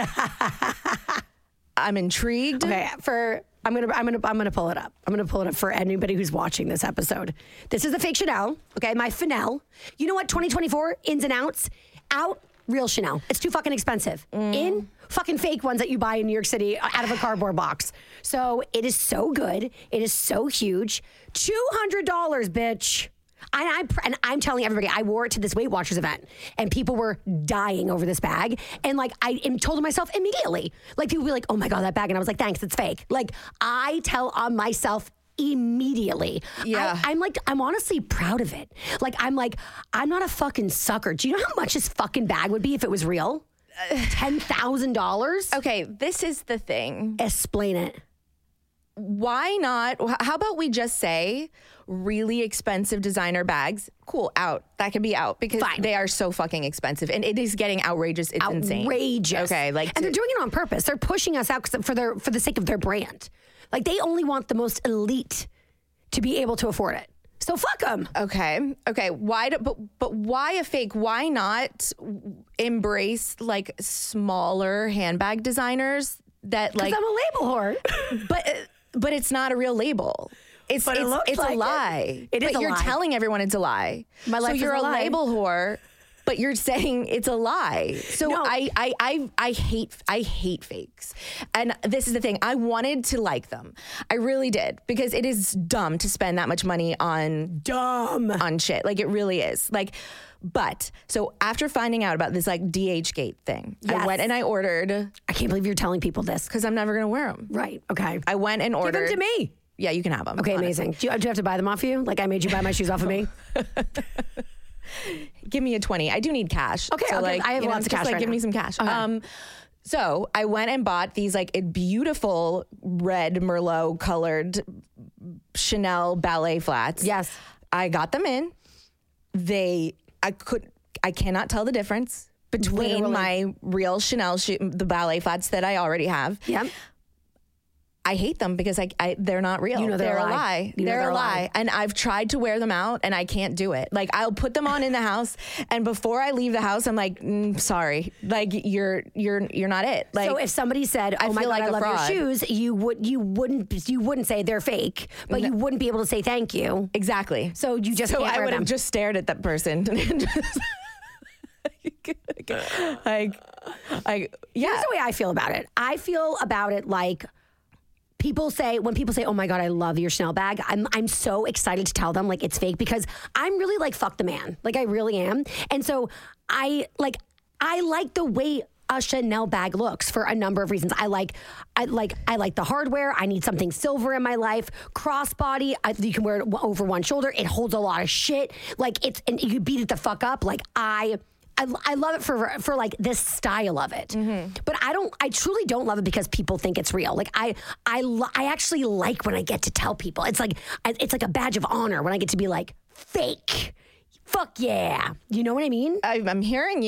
I'm intrigued. Okay, for I'm gonna I'm gonna I'm gonna pull it up. I'm gonna pull it up for anybody who's watching this episode. This is the fake Chanel. Okay, my Fennel. You know what? twenty twenty-four ins and outs. Out real Chanel. It's too fucking expensive. Mm. In fucking fake ones that you buy in New York City out of a cardboard box. So it is so good. It is so huge. two hundred dollars, bitch. And I'm, and I'm telling everybody, I wore it to this Weight Watchers event and people were dying over this bag. And like, I told myself immediately, like people be like, oh my God, that bag. And I was like, thanks, it's fake. Like I tell on myself immediately. Yeah. I, I'm like, I'm honestly proud of it. Like, I'm like, I'm not a fucking sucker. Do you know how much this fucking bag would be if it was real? ten thousand dollars? Okay, this is the thing. Explain it. Why not? How about we just say really expensive designer bags? Cool, out. That can be out because Fine. They are so fucking expensive and it is getting outrageous. It's insane. Outrageous. Okay, like, and they're doing it on purpose. They're pushing us out for their for the sake of their brand. Like they only want the most elite to be able to afford it. So fuck them. Okay. Okay. Why? Do, but but why a fake? Why not embrace like smaller handbag designers that like? Because I'm a label whore. But but it's not a real label. It's But it it's, looks it's like a it. lie. It is but a you're lie. telling everyone it's a lie. My life so is you're a a, lie. label whore. But you're saying it's a lie. So No. I, I I I hate I hate fakes. And this is the thing. I wanted to like them. I really did. Because it is dumb to spend that much money on Dumb. on shit. Like it really is. Like, but so after finding out about this like D H Gate thing, Yes. I went and I ordered I can't believe you're telling people this. because I'm never gonna wear them. Right. Okay. I went and Give ordered. them to me. Yeah, you can have them. Okay, honestly. amazing. Do you, do you have to buy them off you? Like I made you buy my shoes off of me? Give me a twenty. I do need cash. Okay, so I'll give- like I have you know, lots of just, cash Like, right give now. me some cash. Okay. Um, so I went and bought these like beautiful red Merlot colored Chanel ballet flats. Yes. I got them in. They, I could, I cannot tell the difference between Literally. my real Chanel shoe, the ballet flats that I already have. Yep. I hate them because I, I they're not real. You know they're they're a a lie. lie. You know they're, they're a a lie. lie. And I've tried to wear them out and I can't do it. Like I'll put them on in the house and before I leave the house, I'm like, mm, sorry. Like you're you're you're not it. Like So if somebody said, I "Oh my feel God, like I a love fraud. your shoes," you would you wouldn't you wouldn't say they're fake, but you wouldn't be able to say thank you. exactly. So you just so can't I wear would have them. just stared at that person. and just, like, I yeah. Here's the way I feel about it. I feel about it like people say, when people say, "Oh my God, I love your Chanel bag," I'm I'm so excited to tell them like it's fake because I'm really like fuck the man. Like I really am. And so I like I like the way a Chanel bag looks for a number of reasons. I like I like I like the hardware. I need something silver in my life. Crossbody, I, you can wear it over one shoulder. It holds a lot of shit. Like it's and you beat it the fuck up. Like I I, I love it for for like this style of it, Mm-hmm. but I don't. I truly don't love it because people think it's real. Like I, I, lo- I actually like when I get to tell people. It's like I, it's like a badge of honor when I get to be like fake. Fuck yeah, you know what I mean? I, I'm hearing you.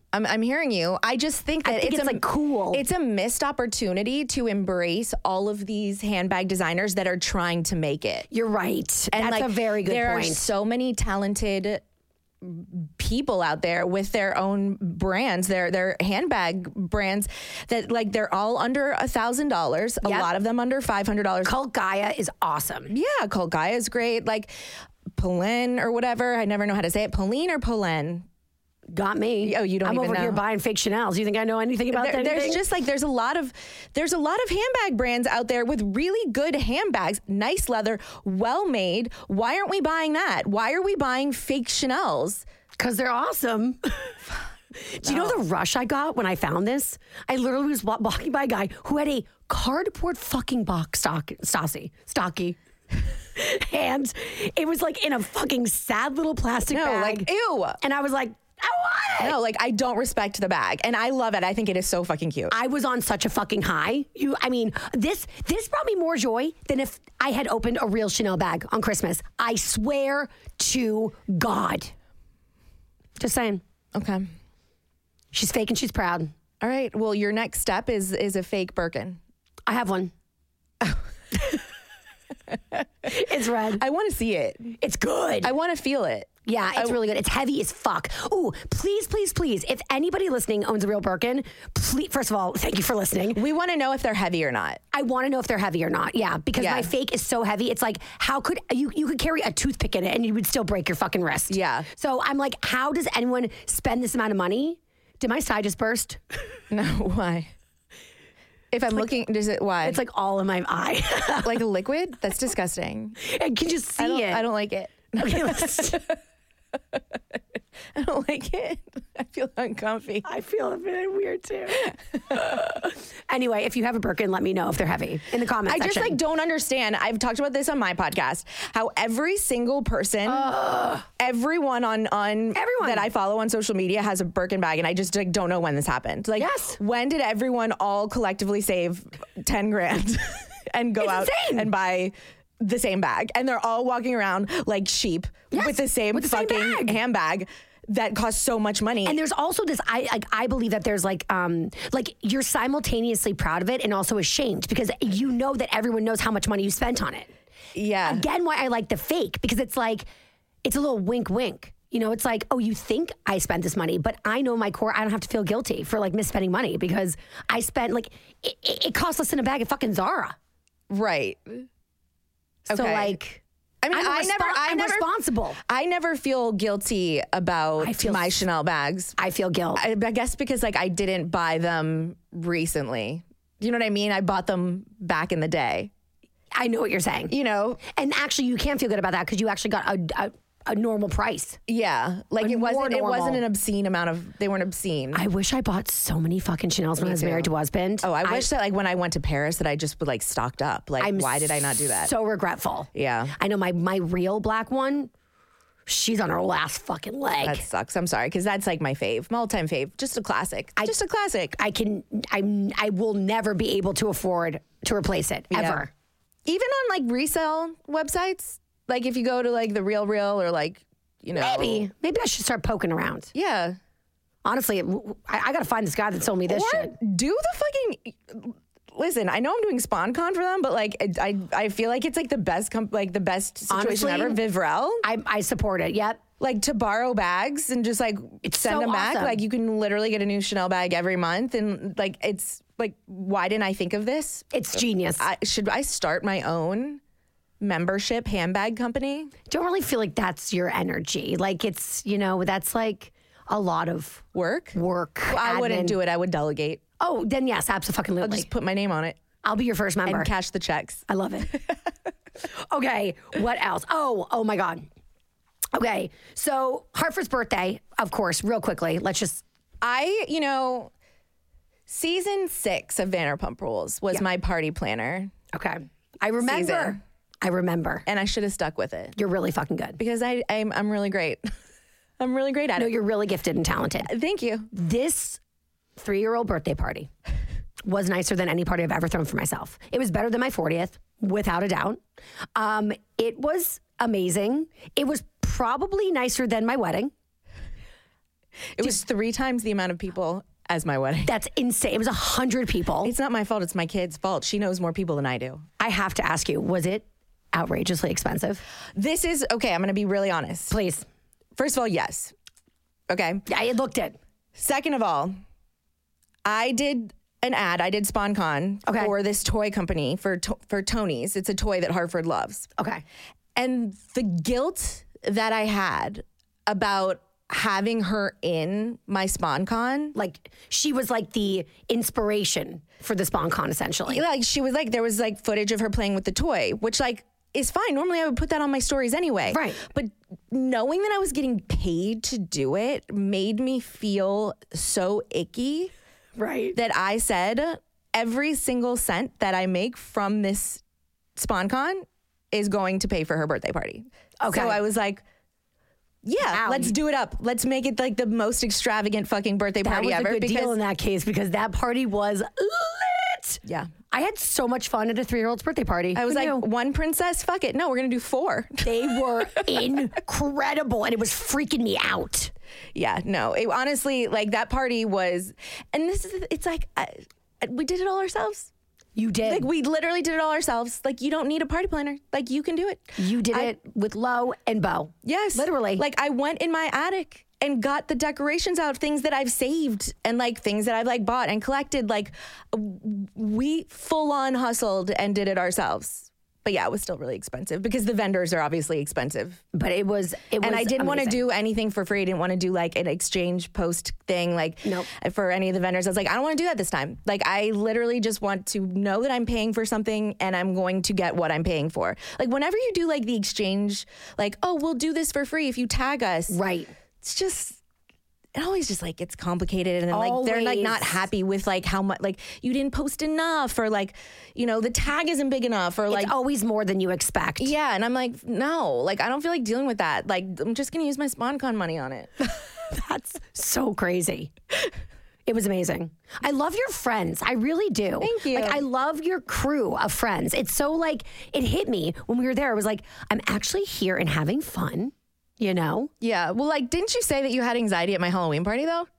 I'm, I'm hearing you. I just think that I think it's, it's a, like cool. It's a missed opportunity to embrace all of these handbag designers that are trying to make it. You're right. And That's like, a very good there point. There are so many talented people out there with their own brands, their their handbag brands that like they're all under a thousand dollars. A Yep. lot of them under five hundred dollars. Cult Gaia is awesome. Yeah, Cult Gaia is great. Like Polen or whatever. I never know how to say it. Polen or Polen. Got me. Oh, you don't I'm even over know. here buying fake Chanel's. You think I know anything about There- that? there's just like there's a lot of there's a lot of handbag brands out there with really good handbags, nice leather, well made. Why aren't we buying that? Why are we buying fake Chanel's? Because they're awesome. Do you know the rush I got when I found this? I literally was wa- walking by a guy who had a cardboard fucking box stock, Stassi, stocky. And it was like in a fucking sad little plastic No, bag. like ew. And I was like, I want it. No, like I don't respect the bag, and I love it. I think it is so fucking cute. I was on such a fucking high. You, I mean, this this brought me more joy than if I had opened a real Chanel bag on Christmas. I swear to God. Just saying. Okay. She's fake and she's proud. All right. Well, your next step is is a fake Birkin. I have one. It's red. I want to see it. It's good. I want to feel it. Yeah, it's I, really good. It's heavy as fuck. Ooh, please, please, please. If anybody listening owns a real Birkin, please, first of all, thank you for listening. We want to know if they're heavy or not. I want to know if they're heavy or not. Yeah, because Yeah. my fake is so heavy. It's like, how could you, you could carry a toothpick in it and you would still break your fucking wrist. Yeah. So I'm like, how does anyone spend this amount of money? Did my side just burst? No, why? If I'm looking, does it, why? It's like all in my eye. like a liquid? That's disgusting. I can just see I don't, it. I don't like it. Okay, let's, I don't like it. I feel uncomfy. I feel a bit weird too. Anyway, if you have a Birkin, let me know if they're heavy in the comments I just section. like don't understand. I've talked about this on my podcast. How every single person, everyone on on Everyone. that I follow on social media has a Birkin bag, and I just like don't know when this happened. Like, Yes. when did everyone all collectively save ten grand and go It's out insane. and buy the same bag? And they're all walking around like sheep Yes, with the same with the same fucking bag. handbag that costs so much money. And there's also this, I like, I believe that there's like, um, like you're simultaneously proud of it and also ashamed because you know that everyone knows how much money you spent on it. yeah. Again, why I like the fake because it's like, it's a little wink, wink. You know, it's like, oh, you think I spent this money, but I know my core. I don't have to feel guilty for like misspending money because I spent like it, it, it costs less than a bag at fucking Zara. Right. So Okay. like, I mean, I'm I respo- never, I I'm never, responsible. I never feel guilty about I feel my s- Chanel bags. I feel guilt. I, I guess because like I didn't buy them recently. You know what I mean? I bought them back in the day. I know what you're saying. You know? And actually, you can feel good about that because you actually got a, a, a normal price. Yeah. Like A it more wasn't. It wasn't normal. an obscene amount of. They weren't obscene. I wish I bought so many fucking Chanel's when I was too. married to husband. oh, I, wish that like when I went to Paris that I just would like stocked up. Like, I'm why did I not do that? So regretful. Yeah. I know my my real black one. She's on her last fucking leg. That sucks. I'm sorry because that's like my fave, my all-time fave. Just a classic. just a classic. I can. I I will never be able to afford to replace it Yeah. ever. Even on like resale websites, like if you go to like the Real Real or like you know Maybe maybe I should start poking around. yeah. Honestly, I, I got to find this guy that sold me this or shit. do the fucking listen. I know I'm doing SpawnCon for them, but like it, I I feel like it's like the best comp, like the best situation Honestly, ever. Vivrel, I I support it. Yep. like to borrow bags and just like It's send so them back. awesome. Like you can literally get a new Chanel bag every month, and like it's like why didn't I think of this? It's genius. I, should I start my own membership handbag company? Don't really feel like that's your energy. Like it's, you know, that's like a lot of Work? work. Well, I wouldn't do it. I would delegate. Oh, then yes, absolutely. I'll just put my name on it I'll be your first member. and cash the checks. I love it. Okay, what else? Oh, oh my God. Okay, so Hartford's birthday, of course, real quickly. Let's just, I, you know, season six of Vanderpump Rules was Yeah. my party planner, okay. I remember. Season. I remember. and I should have stuck with it You're really fucking good. because I, I'm, I'm really great. I'm really great at No, it. you're really gifted and talented. Thank you. This three-year-old birthday party was nicer than any party I've ever thrown for myself. It was better than my fortieth, without a doubt. Um, it was amazing. It was probably nicer than my wedding. It was three times the amount of people as my wedding. That's insane. It was a hundred people. It's not my fault. It's my kid's fault. She knows more people than I do. I have to ask you, was it outrageously expensive? This is, okay, I'm going to be really honest. Please. First of all, yes. Okay. Yeah, it looked it. Second of all, I did an ad. I did SpawnCon okay. for this toy company for to- for Tony's. It's a toy that Hartford loves. Okay. And the guilt that I had about having her in my SpawnCon, like she was like the inspiration for the SpawnCon, essentially. Like she was like, there was like footage of her playing with the toy, which like is fine. Normally I would put that on my stories anyway. Right. But knowing that I was getting paid to do it made me feel so icky. Right. That I said every single cent that I make from this SpawnCon is going to pay for her birthday party. Okay. So I was like, yeah, Ow. let's do it up. Let's make it like the most extravagant fucking birthday that party was ever. a good because deal in that case because that party was lit. Yeah. I had so much fun at a three-year-old's birthday party. I was Who like, knew? one princess? Fuck it. No, we're going to do four. They were incredible and it was freaking me out. Yeah, no. It, honestly, like that party was, and this is, it's like, I, we did it all ourselves. You did. Like we literally did it all ourselves. Like you don't need a party planner. Like you can do it. You did I, it with Lo and Bo. Yes. Literally. Like I went in my attic and got the decorations out, things that I've saved and like things that I've like bought and collected. Like we full on hustled and did it ourselves. But yeah, it was still really expensive because the vendors are obviously expensive. But it was, it was and I didn't want to amazing. do anything for free. I didn't want to do like an exchange post thing, like nope. for any of the vendors. I was like, I don't want to do that this time. Like, I literally just want to know that I'm paying for something and I'm going to get what I'm paying for. Like, whenever you do like the exchange, like, oh, we'll do this for free if you tag us. Right. It's just. It always just like gets complicated and then like they're like not happy with like how much like you didn't post enough or like, you know, the tag isn't big enough or it's like always more than you expect. Yeah. And I'm like, no, like I don't feel like dealing with that. Like I'm just going to use my SpawnCon money on it. That's so crazy. It was amazing. I love your friends. I really do. Thank you. Like I love your crew of friends. It's so like it hit me when we were there. It was like, I'm actually here and having fun. You know? Yeah. Well, like, didn't you say that you had anxiety at my Halloween party, though?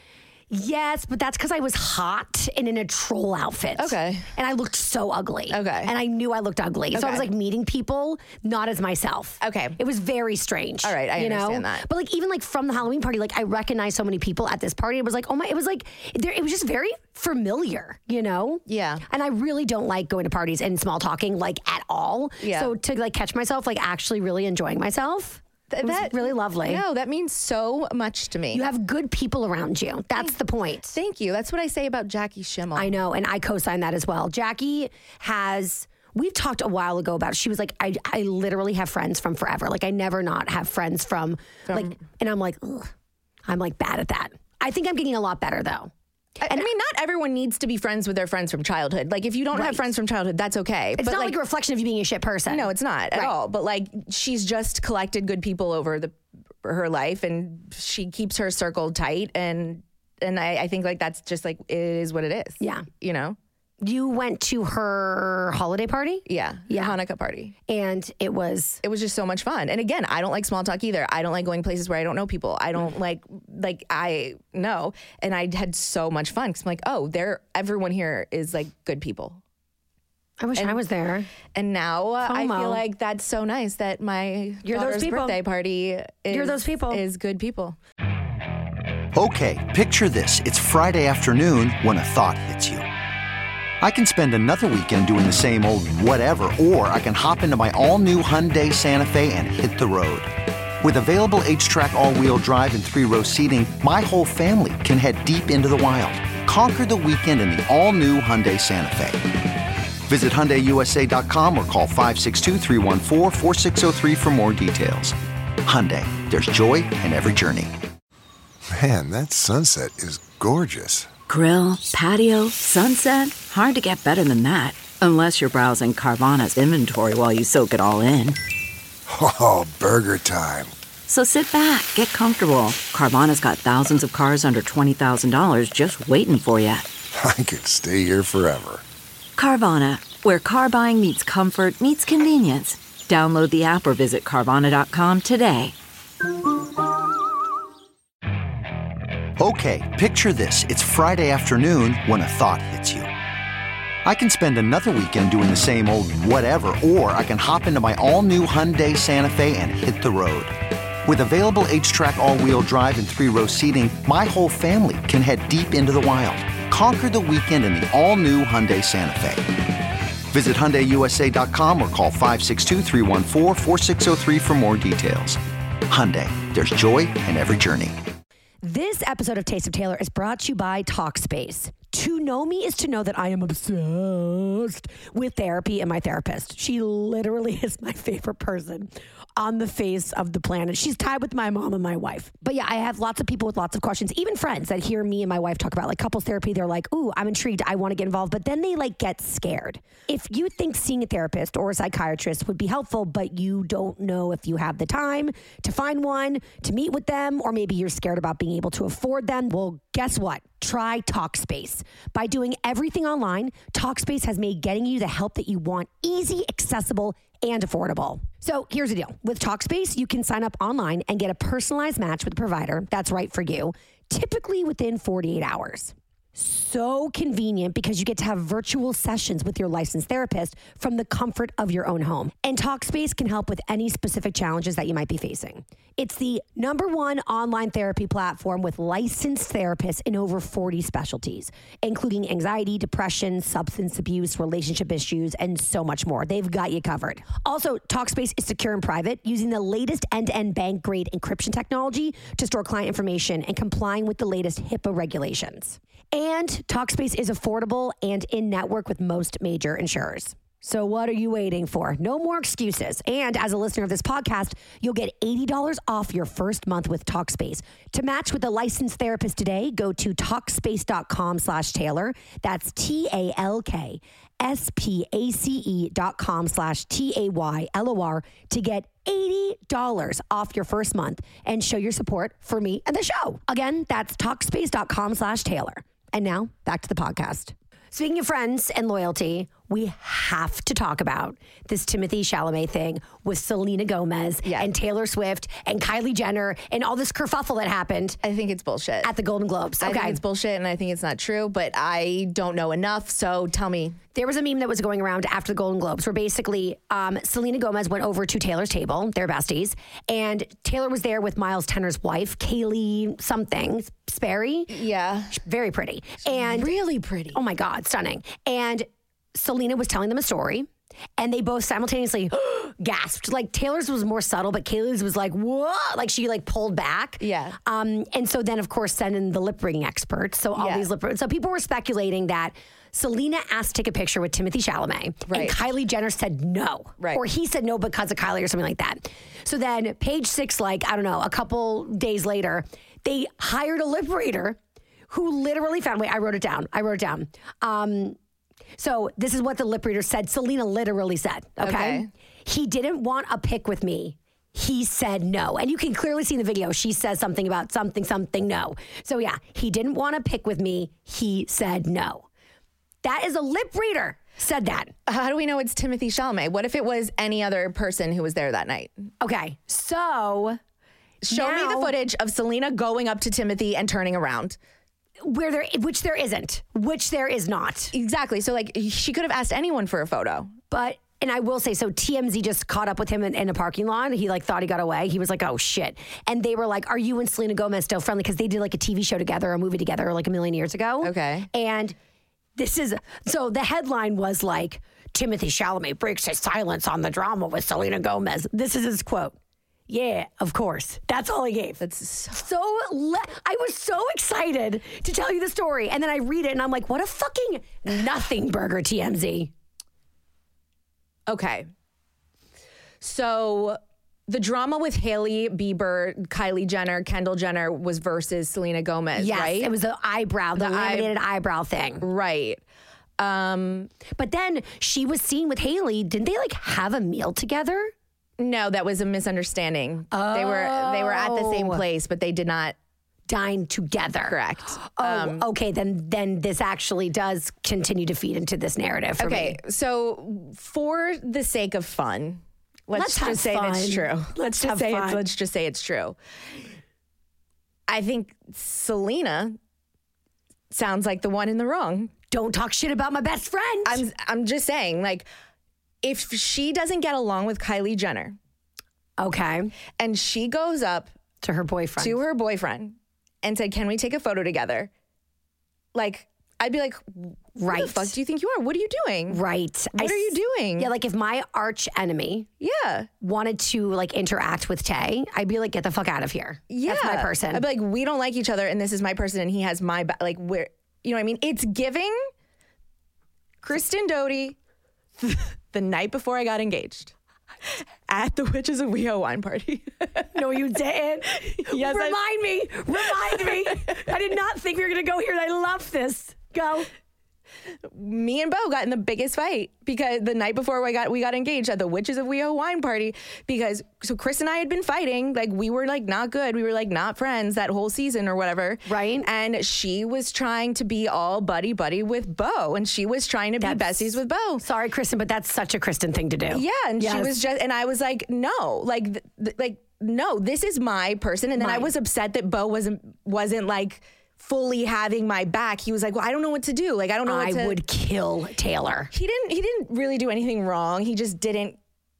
Yes, but that's because I was hot and in a troll outfit. Okay. And I looked so ugly. Okay. And I knew I looked ugly. Okay. So I was like meeting people, not as myself. Okay. It was very strange. All right, I you understand know? that. But like even like from the Halloween party, like I recognized so many people at this party. It was like, oh my, it was like, there, it was just very familiar, you know? Yeah. And I really don't like going to parties and small talking like at all. Yeah. So to like catch myself like actually really enjoying myself. It was that really lovely. No, that means so much to me. You have good people around you. That's the point. Thank you. That's what I say about Jackie Schimmel. I know, and I co-sign that as well. Jackie has, we've talked a while ago about, she was like, I, I literally have friends from forever. Like I never not have friends from, from like, and I'm like, ugh, I'm like bad at that. I think I'm getting a lot better though. I, I mean, not everyone needs to be friends with their friends from childhood. Like, if you don't Right. have friends from childhood, that's okay. It's but not like, like a reflection of you being a shit person. No, it's not at Right. all. But like, she's just collected good people over the her life, and she keeps her circle tight. And and I, I think like that's just like it is what it is. Yeah. You know. You went to her holiday party? Yeah. Yeah. Her Hanukkah party. And it was It was just so much fun. And again, I don't like small talk either. I don't like going places where I don't know people. I don't like, like, I know. And I had so much fun because I'm like, oh, they're, everyone here is like good people. I wish And- I was there. And now uh, I FOMO. feel like that's so nice that my You're those daughter's people. birthday party is, You're those people. is good people. Okay, picture this. It's Friday afternoon when a thought hits you. I can spend another weekend doing the same old whatever, or I can hop into my all-new Hyundai Santa Fe and hit the road. With available H-Track all-wheel drive and three-row seating, my whole family can head deep into the wild. Conquer the weekend in the all-new Hyundai Santa Fe. Visit Hyundai U S A dot com or call five six two, three one four, four six zero three for more details. Hyundai, there's joy in every journey. Man, that sunset is gorgeous. Grill, patio, sunset. Hard to get better than that. Unless you're browsing Carvana's inventory while you soak it all in. Oh, burger time. So sit back, get comfortable. Carvana's got thousands of cars under twenty thousand dollars just waiting for you. I could stay here forever. Carvana, where car buying meets comfort, meets convenience. Download the app or visit Carvana dot com today. Okay, picture this. It's Friday afternoon when a thought hits you. I can spend another weekend doing the same old whatever, or I can hop into my all-new Hyundai Santa Fe and hit the road. With available H-Track all-wheel drive and three-row seating, my whole family can head deep into the wild. Conquer the weekend in the all-new Hyundai Santa Fe. Visit Hyundai U S A dot com or call five six two, three one four, four six zero three for more details. Hyundai, there's joy in every journey. This episode of Taste of Taylor is brought to you by Talkspace. To know me is to know that I am obsessed with therapy and my therapist. She literally is my favorite person on the face of the planet. She's tied with my mom and my wife. But yeah, I have lots of people with lots of questions, even friends that hear me and my wife talk about like couples therapy. They're like, ooh, I'm intrigued. I want to get involved. But then they like get scared. If you think seeing a therapist or a psychiatrist would be helpful, but you don't know if you have the time to find one, to meet with them, or maybe you're scared about being able to afford them, well, guess what? Try Talkspace. By doing everything online, Talkspace has made getting you the help that you want easy, accessible, and affordable. So here's the deal. With Talkspace, you can sign up online and get a personalized match with a provider that's right for you, typically within forty-eight hours. So convenient because you get to have virtual sessions with your licensed therapist from the comfort of your own home. And Talkspace can help with any specific challenges that you might be facing. It's the number one online therapy platform with licensed therapists in over forty specialties, including anxiety, depression, substance abuse, relationship issues, and so much more. They've got you covered. Also, Talkspace is secure and private, using the latest end-to-end bank-grade encryption technology to store client information and complying with the latest HIPAA regulations. And Talkspace is affordable and in-network with most major insurers. So what are you waiting for? No more excuses. And as a listener of this podcast, you'll get eighty dollars off your first month with Talkspace. To match with a licensed therapist today, go to Talkspace.com slash Taylor. That's T-A-L-K S-P-A-C-E dot com slash T-A-Y-L-O-R to get eighty dollars off your first month and show your support for me and the show. Again, that's Talkspace.com slash Taylor. And now back to the podcast. Speaking of friends and loyalty, we have to talk about this Timothée Chalamet thing with Selena Gomez yeah. and Taylor Swift and Kylie Jenner and all this kerfuffle that happened. I think it's bullshit. At the Golden Globes. Okay. I think it's bullshit and I think it's not true, but I don't know enough, so tell me. There was a meme that was going around after the Golden Globes where basically um, Selena Gomez went over to Taylor's table, they're besties, and Taylor was there with Miles Tenor's wife, Kaylee something, Sperry. Yeah. Very pretty. And really pretty. Oh my God, stunning. And Selena was telling them a story, and they both simultaneously gasped. Like Taylor's was more subtle, but Kaylee's was like, what? Like she like pulled back. Yeah. Um, and so then, of course, send in the lip reading experts. So all yeah. these lip So people were speculating that Selena asked to take a picture with Timothée Chalamet, right. and Kylie Jenner said no. Right. Or he said no because of Kylie or something like that. So then page six, like, I don't know, a couple days later, they hired a lip reader who literally found, wait, I wrote it down. I wrote it down. Um, So this is what the lip reader said. Selena literally said, okay? okay? He didn't want a pic with me. He said no. And you can clearly see in the video, she says something about something, something, no. So yeah, he didn't want a pic with me. He said no. That is a lip reader said that. How do we know it's Timothée Chalamet? What if it was any other person who was there that night? Okay, so show now, me the footage of Selena going up to Timothée and turning around. Where there, which there isn't, which there is not. Exactly. So like she could have asked anyone for a photo. But, and I will say, so T M Z just caught up with him in, in a parking lot. He like thought he got away. He was like, oh shit. And they were like, are you and Selena Gomez still friendly? Because they did like a T V show together, a movie together like a million years ago. Okay. And this is, so the headline was like, Timothée Chalamet breaks his silence on the drama with Selena Gomez. This is his quote. Yeah, of course. That's all I gave. That's so, so le- I was so excited to tell you the story. And then I read it and I'm like, what a fucking nothing burger, T M Z. Okay. So the drama with Hailey Bieber, Kylie Jenner, Kendall Jenner was versus Selena Gomez, yes, right? It was the eyebrow, the, the laminated eye- eyebrow thing. Right. Um, but then she was seen with Hailey. Didn't they like have a meal together? No, that was a misunderstanding. Oh. They were they were at the same place, but they did not dine together. Correct. Oh, um, okay. Then then this actually does continue to feed into this narrative for okay, me. So for the sake of fun, let's, let's just say fun. it's true. Let's just have say fun. It's, let's just say it's true. I think Selena sounds like the one in the wrong. Don't talk shit about my best friend. I'm I'm just saying, like, if she doesn't get along with Kylie Jenner, okay, and she goes up to her boyfriend, to her boyfriend, and said, "Can we take a photo together?" Like, I'd be like, right. Who the fuck do you think you are? What are you doing? Right. What I, are you doing? Yeah, like if my arch enemy yeah. wanted to like interact with Tay, I'd be like, get the fuck out of here. Yeah. That's my person. I'd be like, we don't like each other and this is my person and he has my, ba-. like, where, you know what I mean? It's giving Kristen Doute the night before I got engaged at the Witches of WeHo wine party. No, you didn't. Yes, Remind I- me. Remind me. I did not think we were going to go here and I love this. Go. Me and Bo got in the biggest fight because the night before we got we got engaged at the Witches of WeHo wine party because so Chris and I had been fighting, like we were like not good, we were like not friends that whole season or whatever, right? And she was trying to be all buddy buddy with Bo, and she was trying to be That's, besties with Bo. Sorry, Kristen, but that's such a Kristen thing to do. Yeah, and yes. she was just, and I was like, no, like th- th- like no, this is my person, and then Mine. I was upset that Bo wasn't wasn't like. fully having my back. He was like, well, I don't know what to do. Like, I don't know what I to... would kill Taylor. He didn't, he didn't really do anything wrong. He just didn't,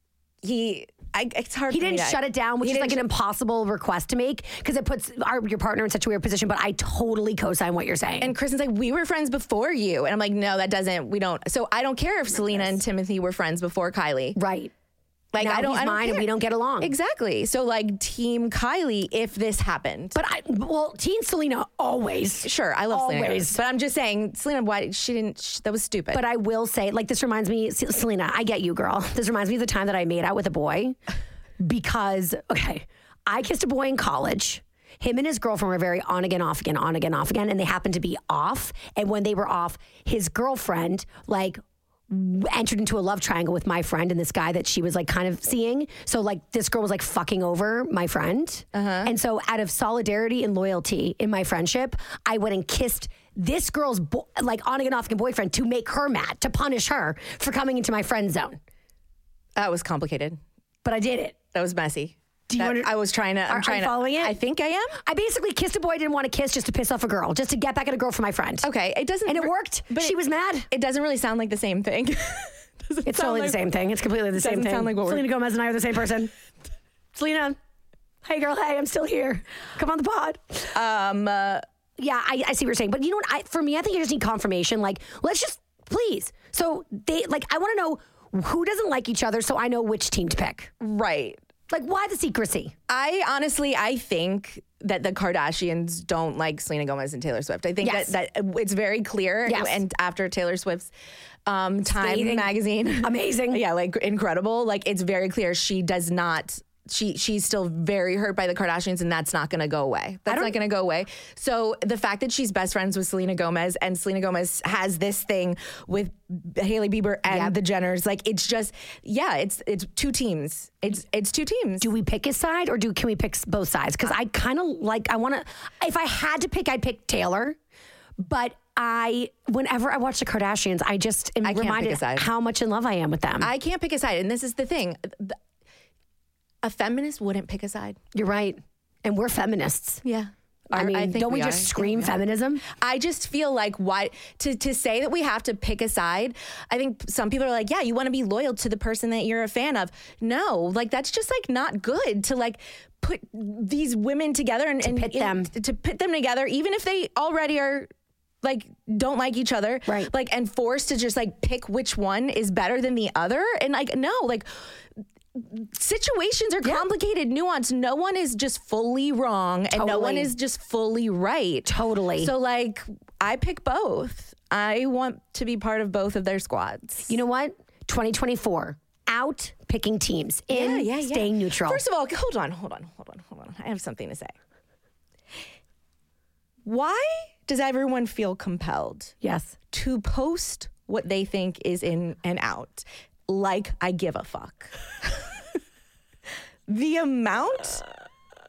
he, I, it's hard He for me didn't to, shut it down, which he is like didn't an impossible request to make because it puts our, your partner in such a weird position, but I totally co-sign what you're saying. And Kristen's like, we were friends before you. And I'm like, no, that doesn't, we don't. So I don't care if Selena and Timothy were friends before Kylie. Right. Like, now I don't, he's I don't mine care. and we don't get along. Exactly. So like team Kylie, if this happened. But I, well, Teen Selena always. Sure, I love Selena. Always. But I'm just saying, Selena, why, she didn't, sh- that was stupid. But I will say, like, this reminds me, S- Selena, I get you, girl. This reminds me of the time that I made out with a boy because, okay, I kissed a boy in college. Him and his girlfriend were very on again, off again, on again, off again, and they happened to be off. And when they were off, his girlfriend, like, entered into a love triangle with my friend and this guy that she was like kind of seeing. So like this girl was like fucking over my friend. Uh-huh. And so out of solidarity and loyalty in my friendship, I went and kissed this girl's bo- like on again, off again boyfriend to make her mad, to punish her for coming into my friend zone. That was complicated. But I did it. That was messy. Do you That- under- I was trying to, I'm Are- are trying you following to, it? I think I am. I basically kissed a boy I didn't want to kiss just to piss off a girl, just to get back at a girl for my friend. Okay, it doesn't, And it worked. but she it, was mad. It doesn't really sound like the same thing. Doesn't It's sound totally like- the same thing. It's completely the same doesn't thing. sound like what we're- Selena Gomez and I are the same person. Selena, hey girl, hey, I'm still here. Come on the pod. Um, uh, yeah, I, I see what you're saying, but you know what? I, for me, I think I just need confirmation. Like, let's just please. So they like, I want to know who doesn't like each other, so I know which team to pick. right. Like, why the secrecy? I honestly, I think that the Kardashians don't like Selena Gomez and Taylor Swift. I think Yes. that, that it's very clear. Yes. And after Taylor Swift's um, Time Scathing. magazine. Amazing. Yeah, like incredible. Like it's very clear she does not, she she's still very hurt by the Kardashians and that's not going to go away. That's not going to go away. So the fact that she's best friends with Selena Gomez and Selena Gomez has this thing with Hailey Bieber and Yep. the Jenners, like it's just, yeah, it's it's two teams. It's it's two teams. Do we pick a side or do can we pick s- both sides? Because I kind of like, I want to, if I had to pick, I'd pick Taylor. But I, whenever I watch the Kardashians, I just am I can't pick a reminded side. how much in love I am with them. I can't pick a side. And this is the thing. The- a feminist wouldn't pick a side. You're right. And we're feminists. Yeah. I mean, don't we, we just are. scream Yeah, we are. feminism? I just feel like why to, to say that we have to pick a side. I think some people are like, yeah, you want to be loyal to the person that you're a fan of. No, like that's just like not good to like put these women together and, To and pit them. to pit them together, even if they already are like don't like each other. Right. Like and forced to just like pick which one is better than the other. And like, no, like situations are complicated, nuanced. No one is just fully wrong and no one Totally. is just fully right. Totally. So like I pick both. I want to be part of both of their squads. You know what? twenty twenty-four, out picking teams, in staying neutral. First of all, hold on, hold on, hold on, hold on. I have something to say. Why does everyone feel compelled yes. to post what they think is in and out? Like I give a fuck. The amount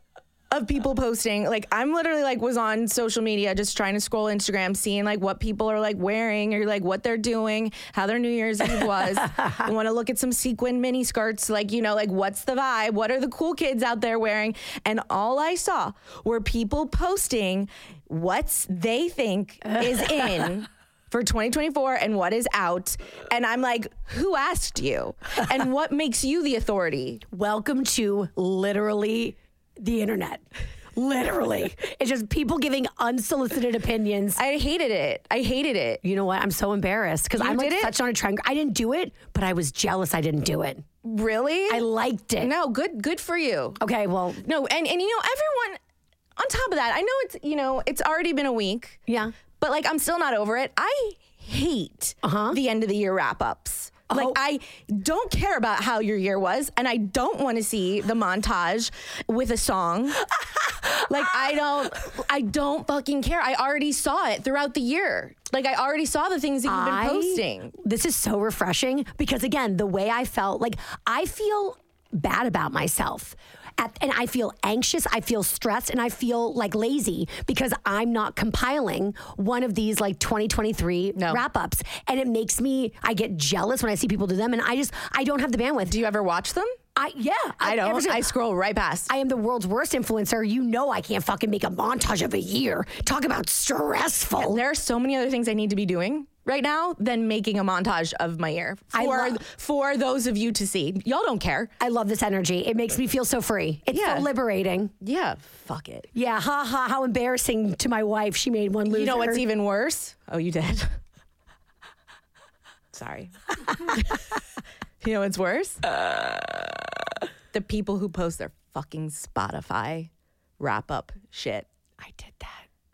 of people posting. Like, I'm literally like was on social media just trying to scroll Instagram, seeing like what people are like wearing or like what they're doing, how their New Year's Eve was. I want to look at some sequin mini skirts, like, you know, like what's the vibe? What are the cool kids out there wearing? And all I saw were people posting what they think is in for twenty twenty-four and what is out. And I'm like, who asked you? And what makes you the authority? Welcome to literally the internet. Literally. It's just people giving unsolicited opinions. I hated it. I hated it. You know what? I'm so embarrassed because I'm like such on a trend. I didn't do it, but I was jealous I didn't do it. Really? I liked it. No, good good for you. Okay, well. No, and, and you know, everyone, on top of that, I know it's, you know, it's already been a week. Yeah. But like, I'm still not over it. I hate uh-huh. the end of the year wrap-ups. Oh. Like, I don't care about how your year was, and I don't want to see the montage with a song. Like, I don't, I don't fucking care. I already saw it throughout the year. Like, I already saw the things that you've been I, posting. This is so refreshing because, again, the way I felt, like, I feel bad about myself. At, and I feel anxious, I feel stressed, and I feel like lazy because I'm not compiling one of these like twenty twenty-three no. wrap-ups. And it makes me, I get jealous when I see people do them, and I just, I don't have the bandwidth. Do you ever watch them? I Yeah. I, I don't. Ever, I scroll right past. I am the world's worst influencer. You know I can't fucking make a montage of a year. Talk about stressful. Yeah, there are so many other things I need to be doing right now than making a montage of my year for, lo- for those of you to see. Y'all don't care. I love this energy. It makes me feel so free. It's yeah. so liberating. Yeah, fuck it. Yeah, ha ha, how embarrassing to my wife. She made one loser. You know what's even worse? Oh, you did? Sorry. You know what's worse? Uh, the people who post their fucking Spotify wrap-up shit. I did that.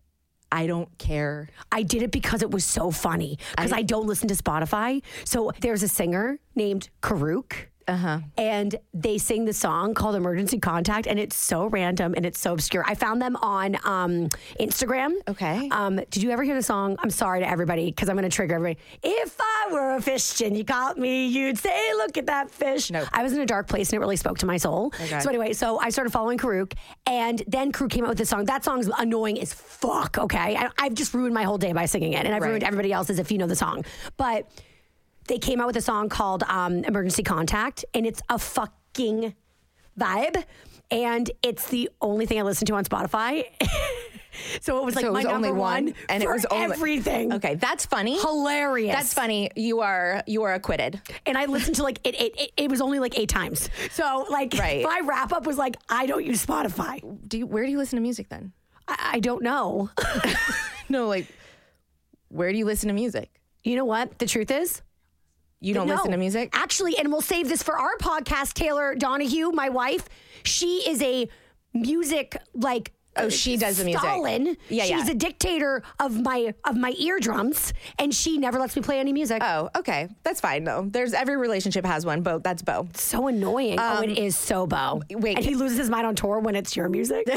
I don't care. I did it because it was so funny. Because I, I don't listen to Spotify. So there's a singer named Karuk. Uh-huh. And they sing the song called Emergency Contact, and it's so random and it's so obscure. I found them on um, Instagram. Okay. Um, did you ever hear the song? I'm sorry to everybody because I'm going to trigger everybody. If I were a fish and you caught me, you'd say, look at that fish. Nope. I was in a dark place and it really spoke to my soul. Okay. So anyway, so I started following Karuk, and then Karuk came out with this song. That song's annoying as fuck, okay? I, I've just ruined my whole day by singing it, and I've right. ruined everybody else's if you know the song. But they came out with a song called um, Emergency Contact, and it's a fucking vibe. And it's the only thing I listen to on Spotify. So it was like so it was my number only one, and it was only, everything. Okay, that's funny. Hilarious. That's funny. You are you are acquitted. And I listened to like it. It, it, it was only like eight times. So like right. my wrap up was like, I don't use Spotify. Do you, where do you listen to music then? I, I don't know. No, like where do you listen to music? You know what? The truth is, you don't no. listen to music? Actually, and we'll save this for our podcast, Taylor Donahue, my wife, she is a music, like, oh, she does the music. Stalin. Yeah, She's yeah. a dictator of my of my eardrums, and she never lets me play any music. Oh, okay. That's fine, though. There's every relationship has one. Bo, that's Bo. So annoying. Um, oh, it is so Bo. Wait. And he loses his mind on tour when it's your music.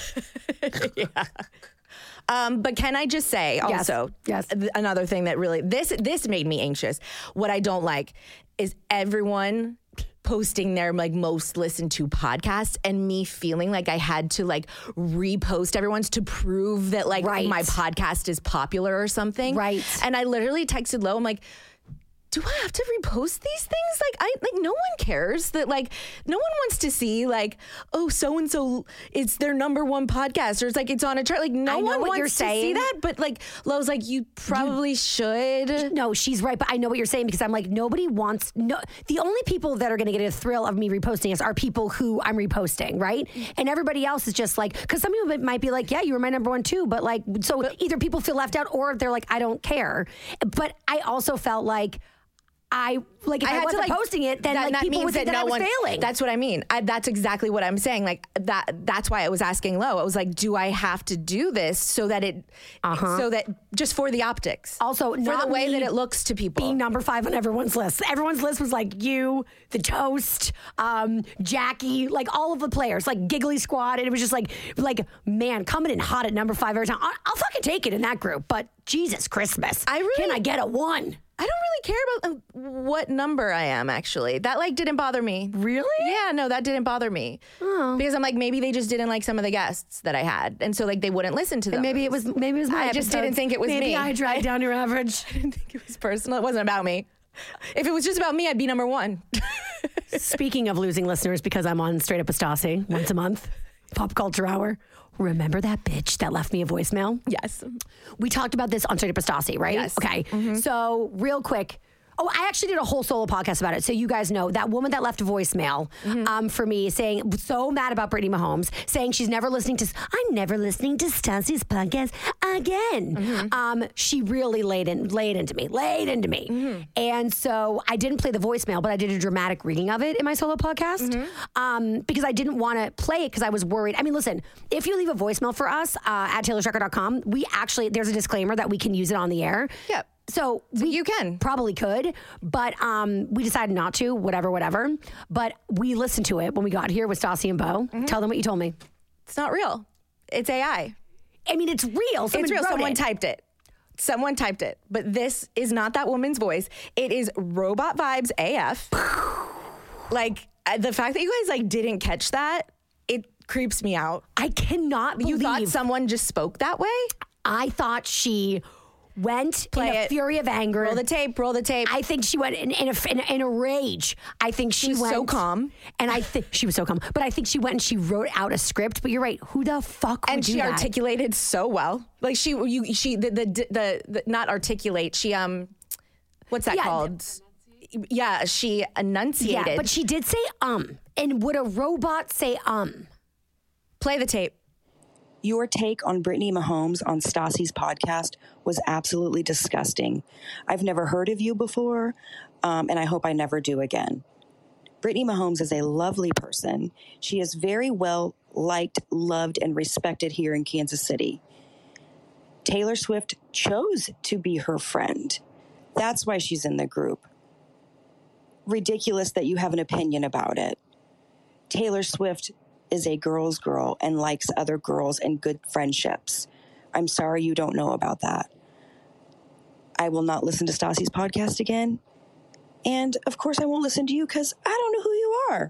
Yeah. Um, but can I just say also, yes, yes. Th- another thing that really, this this made me anxious. What I don't like is everyone posting their like most listened to podcasts and me feeling like I had to like repost everyone's to prove that like right. my podcast is popular or something. Right. And I literally texted Lo, I'm like, do I have to repost these things? Like, I like no one cares that like no one wants to see like, oh, so and so it's their number one podcast, or it's like it's on a chart. Like no one wants you're to saying. see that. But like Lo's like, you probably you, should. No, she's right. But I know what you're saying because I'm like, nobody wants no. The only people that are going to get a thrill of me reposting us are people who I'm reposting, right? And everybody else is just like, because some people might be like, yeah, you were my number one too, but like, so but, either people feel left out or they're like, I don't care. But I also felt like. I like if I, I wasn't to, like, posting it, then that, like that people would think that, that I was one, failing. That's what I mean. I, that's exactly what I'm saying. Like that. That's why I was asking Lo. I was like, do I have to do this so that it, uh-huh. so that just for the optics, also for not the way that it looks to people, being number five on everyone's list. Everyone's list was like you, the Toast, um, Jackie, like all of the players, like Giggly Squad, and it was just like, like man, coming in hot at number five every time. I'll, I'll fucking take it in that group, but Jesus Christmas, I really can I get a one? I don't really care about uh, what number I am, actually. That, like, didn't bother me. Really? Yeah, no, that didn't bother me. Oh. Because I'm like, maybe they just didn't like some of the guests that I had. And so, like, they wouldn't listen to them. And maybe it was maybe it was my I just episodes. didn't think it was maybe me. I dragged down your average. I didn't think it was personal. It wasn't about me. If it was just about me, I'd be number one. Speaking of losing listeners, because I'm on Straight Up with Stassi once a month, Pop Culture Hour. Remember that bitch that left me a voicemail? Yes. We talked about this on Straight Up with Stassi, right? Yes. Okay. Mm-hmm. So real quick. Oh, I actually did a whole solo podcast about it. So you guys know that woman that left a voicemail mm-hmm. um, for me saying, so mad about Brittany Mahomes, saying she's never listening to, I'm never listening to Stassi's podcast again. Mm-hmm. Um, she really laid in, laid into me, laid into me. Mm-hmm. And so I didn't play the voicemail, but I did a dramatic reading of it in my solo podcast mm-hmm. um, because I didn't want to play it because I was worried. I mean, listen, if you leave a voicemail for us uh, at taylor strecker dot com, we actually, there's a disclaimer that we can use it on the air. Yep. So, so we you can probably could, but um, we decided not to. Whatever, whatever. But we listened to it when we got here with Stassi and Bo. Mm-hmm. Tell them what you told me. It's not real. It's A I. I mean, it's real. Someone it's real. Wrote Someone it. typed it. Someone typed it. But this is not that woman's voice. It is robot vibes A F. Like the fact that you guys like didn't catch that, it creeps me out. I cannot believe you thought someone just spoke that way. I thought she went Play in a it. fury of anger. Roll the tape, roll the tape. I think she went in, in, a, in, a, in a rage. I think she, she was went. so calm. And I think she was so calm. But I think she went and she wrote out a script. But you're right. Who the fuck would and do she that? articulated so well. Like she, you, she, the, the, the, the, not articulate. She, um, what's that Yeah, called? Yeah, she enunciated. Yeah, but she did say um. And would a robot say um? Play the tape. Your take on Brittany Mahomes on Stassi's podcast was absolutely disgusting. I've never heard of you before, um, and I hope I never do again. Brittany Mahomes is a lovely person. She is very well liked, loved, and respected here in Kansas City. Taylor Swift chose to be her friend. That's why she's in the group. Ridiculous that you have an opinion about it. Taylor Swift is a girl's girl and likes other girls and good friendships. I'm sorry you don't know about that. I will not listen to Stassi's podcast again. And of course I won't listen to you because I don't know who you are.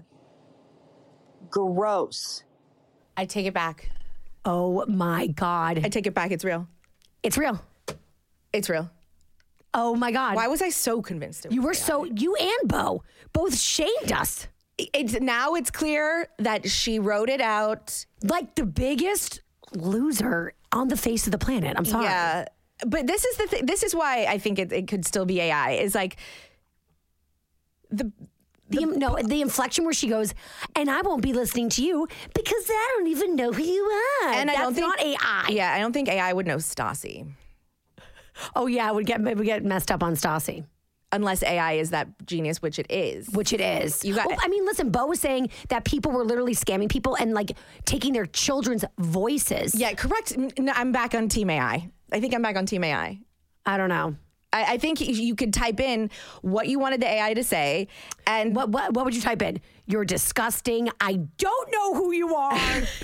Gross. I take it back. Oh my God. I take it back. It's real. It's real. It's real. Oh my God. Why was I so convinced it was You were real? so, you and Bo both shamed us. It's now it's clear that she wrote it out like the biggest loser on the face of the planet. I'm sorry. Yeah, but this is the th- this is why I think it, it could still be A I. Is like the, the, the no the inflection where she goes, and I won't be listening to you because I don't even know who you are. And That's I don't think not A I. Yeah, I don't think A I would know Stassi. Oh yeah, it would get it would get messed up on Stassi. Unless A I is that genius, which it is. Which it is. You got. Well, I mean, listen, Bo was saying that people were literally scamming people and like taking their children's voices. Yeah, correct. No, I'm back on Team A I. I think I'm back on Team A I. I don't know. I, I think you could type in what you wanted the A I to say, and what what what would you type in? You're disgusting. I don't know who you are.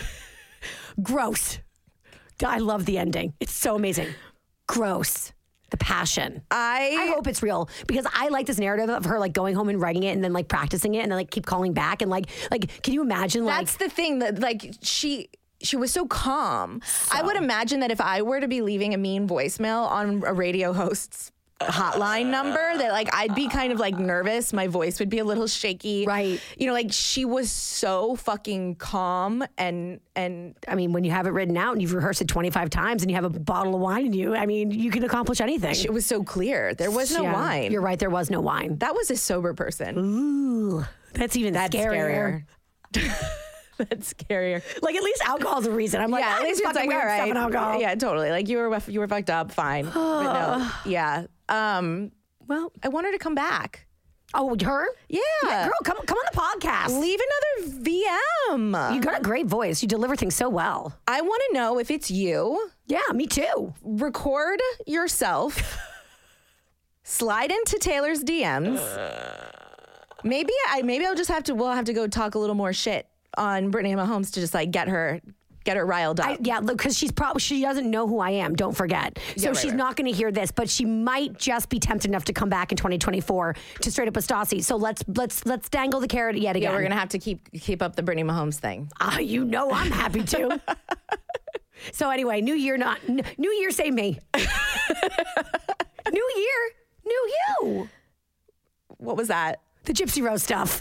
Gross. I love the ending. It's so amazing. Gross. The passion. I I hope it's real because I like this narrative of her like going home and writing it and then like practicing it and then like keep calling back and like like can you imagine like that's the thing that like she she was so calm. So. I would imagine that if I were to be leaving a mean voicemail on a radio host's hotline number, that like I'd be kind of like nervous. My voice would be a little shaky. Right. You know, like she was so fucking calm and and I mean, when you have it written out and you've rehearsed it twenty-five times and you have a bottle of wine in you, I mean, you can accomplish anything. It was so clear. There was no yeah, wine. You're right. There was no wine. That was a sober person. Ooh, that's even that's scarier. scarier. That's scarier. Like at least alcohol's a reason. I'm like, yeah, at least it's like all right. Stuff in alcohol. Yeah, totally. Like you were you were fucked up. Fine. But no, yeah. Um. Well, I want her to come back. Oh, her? Yeah. yeah. Girl, come come on the podcast. Leave another V M. You got a great voice. You deliver things so well. I want to know if it's you. Yeah, me too. Record yourself. Slide into Taylor's D Ms. Maybe I maybe I'll just have to we'll have to go talk a little more shit on Brittany Mahomes to just like get her get her riled up. I, yeah, because she's probably she doesn't know who I am. Don't forget. So Yeah, right, she's right. not going to hear this, but she might just be tempted enough to come back in twenty twenty-four to Straight Up with Stassi. So let's let's let's dangle the carrot yet again. Yeah, we're gonna have to keep keep up the Brittany Mahomes thing. Ah, you know I'm happy to. So anyway, new year, not n- new year, same me. New year, new you. What was that? The Gypsy Rose stuff.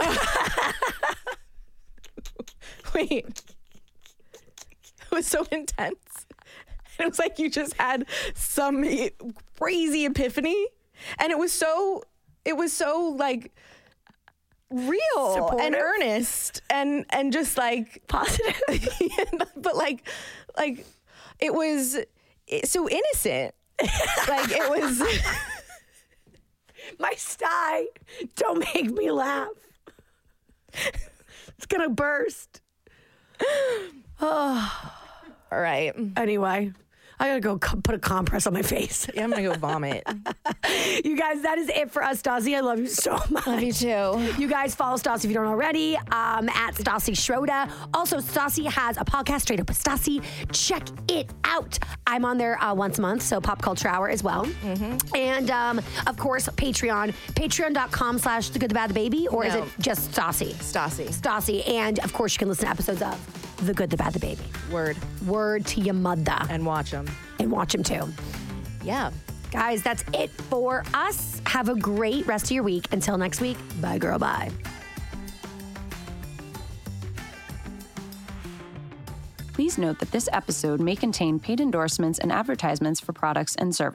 Wait. It was so intense. It was like you just had some crazy epiphany. And it was so, it was so like real Supportive. and earnest and, and just like positive. But like, like it was it, so innocent. Like it was. My sty. Don't make me laugh. It's going to burst. Oh. All right. Anyway, I gotta go co- put a compress on my face. Yeah, I'm gonna go vomit. You guys, that is it for us, Stassi. I love you so much. Love you too. You guys follow Stassi if you don't already, um, at Stassi Schroeder. Also, Stassi has a podcast, Straight Up with Stassi. Check it out. I'm on there uh, once a month, so Pop Culture Hour as well. Mm-hmm. And, um, of course, Patreon. Patreon.com slash The Good, The Bad, The Baby, or No. is it just Stassi? Stassi. Stassi. And, of course, you can listen to episodes of The Good, The Bad, The Baby. Word. Word to your mother. And watch them. And watch them too. Yeah. Guys, that's it for us. Have a great rest of your week. Until next week, bye, girl, bye. Please note that this episode may contain paid endorsements and advertisements for products and services.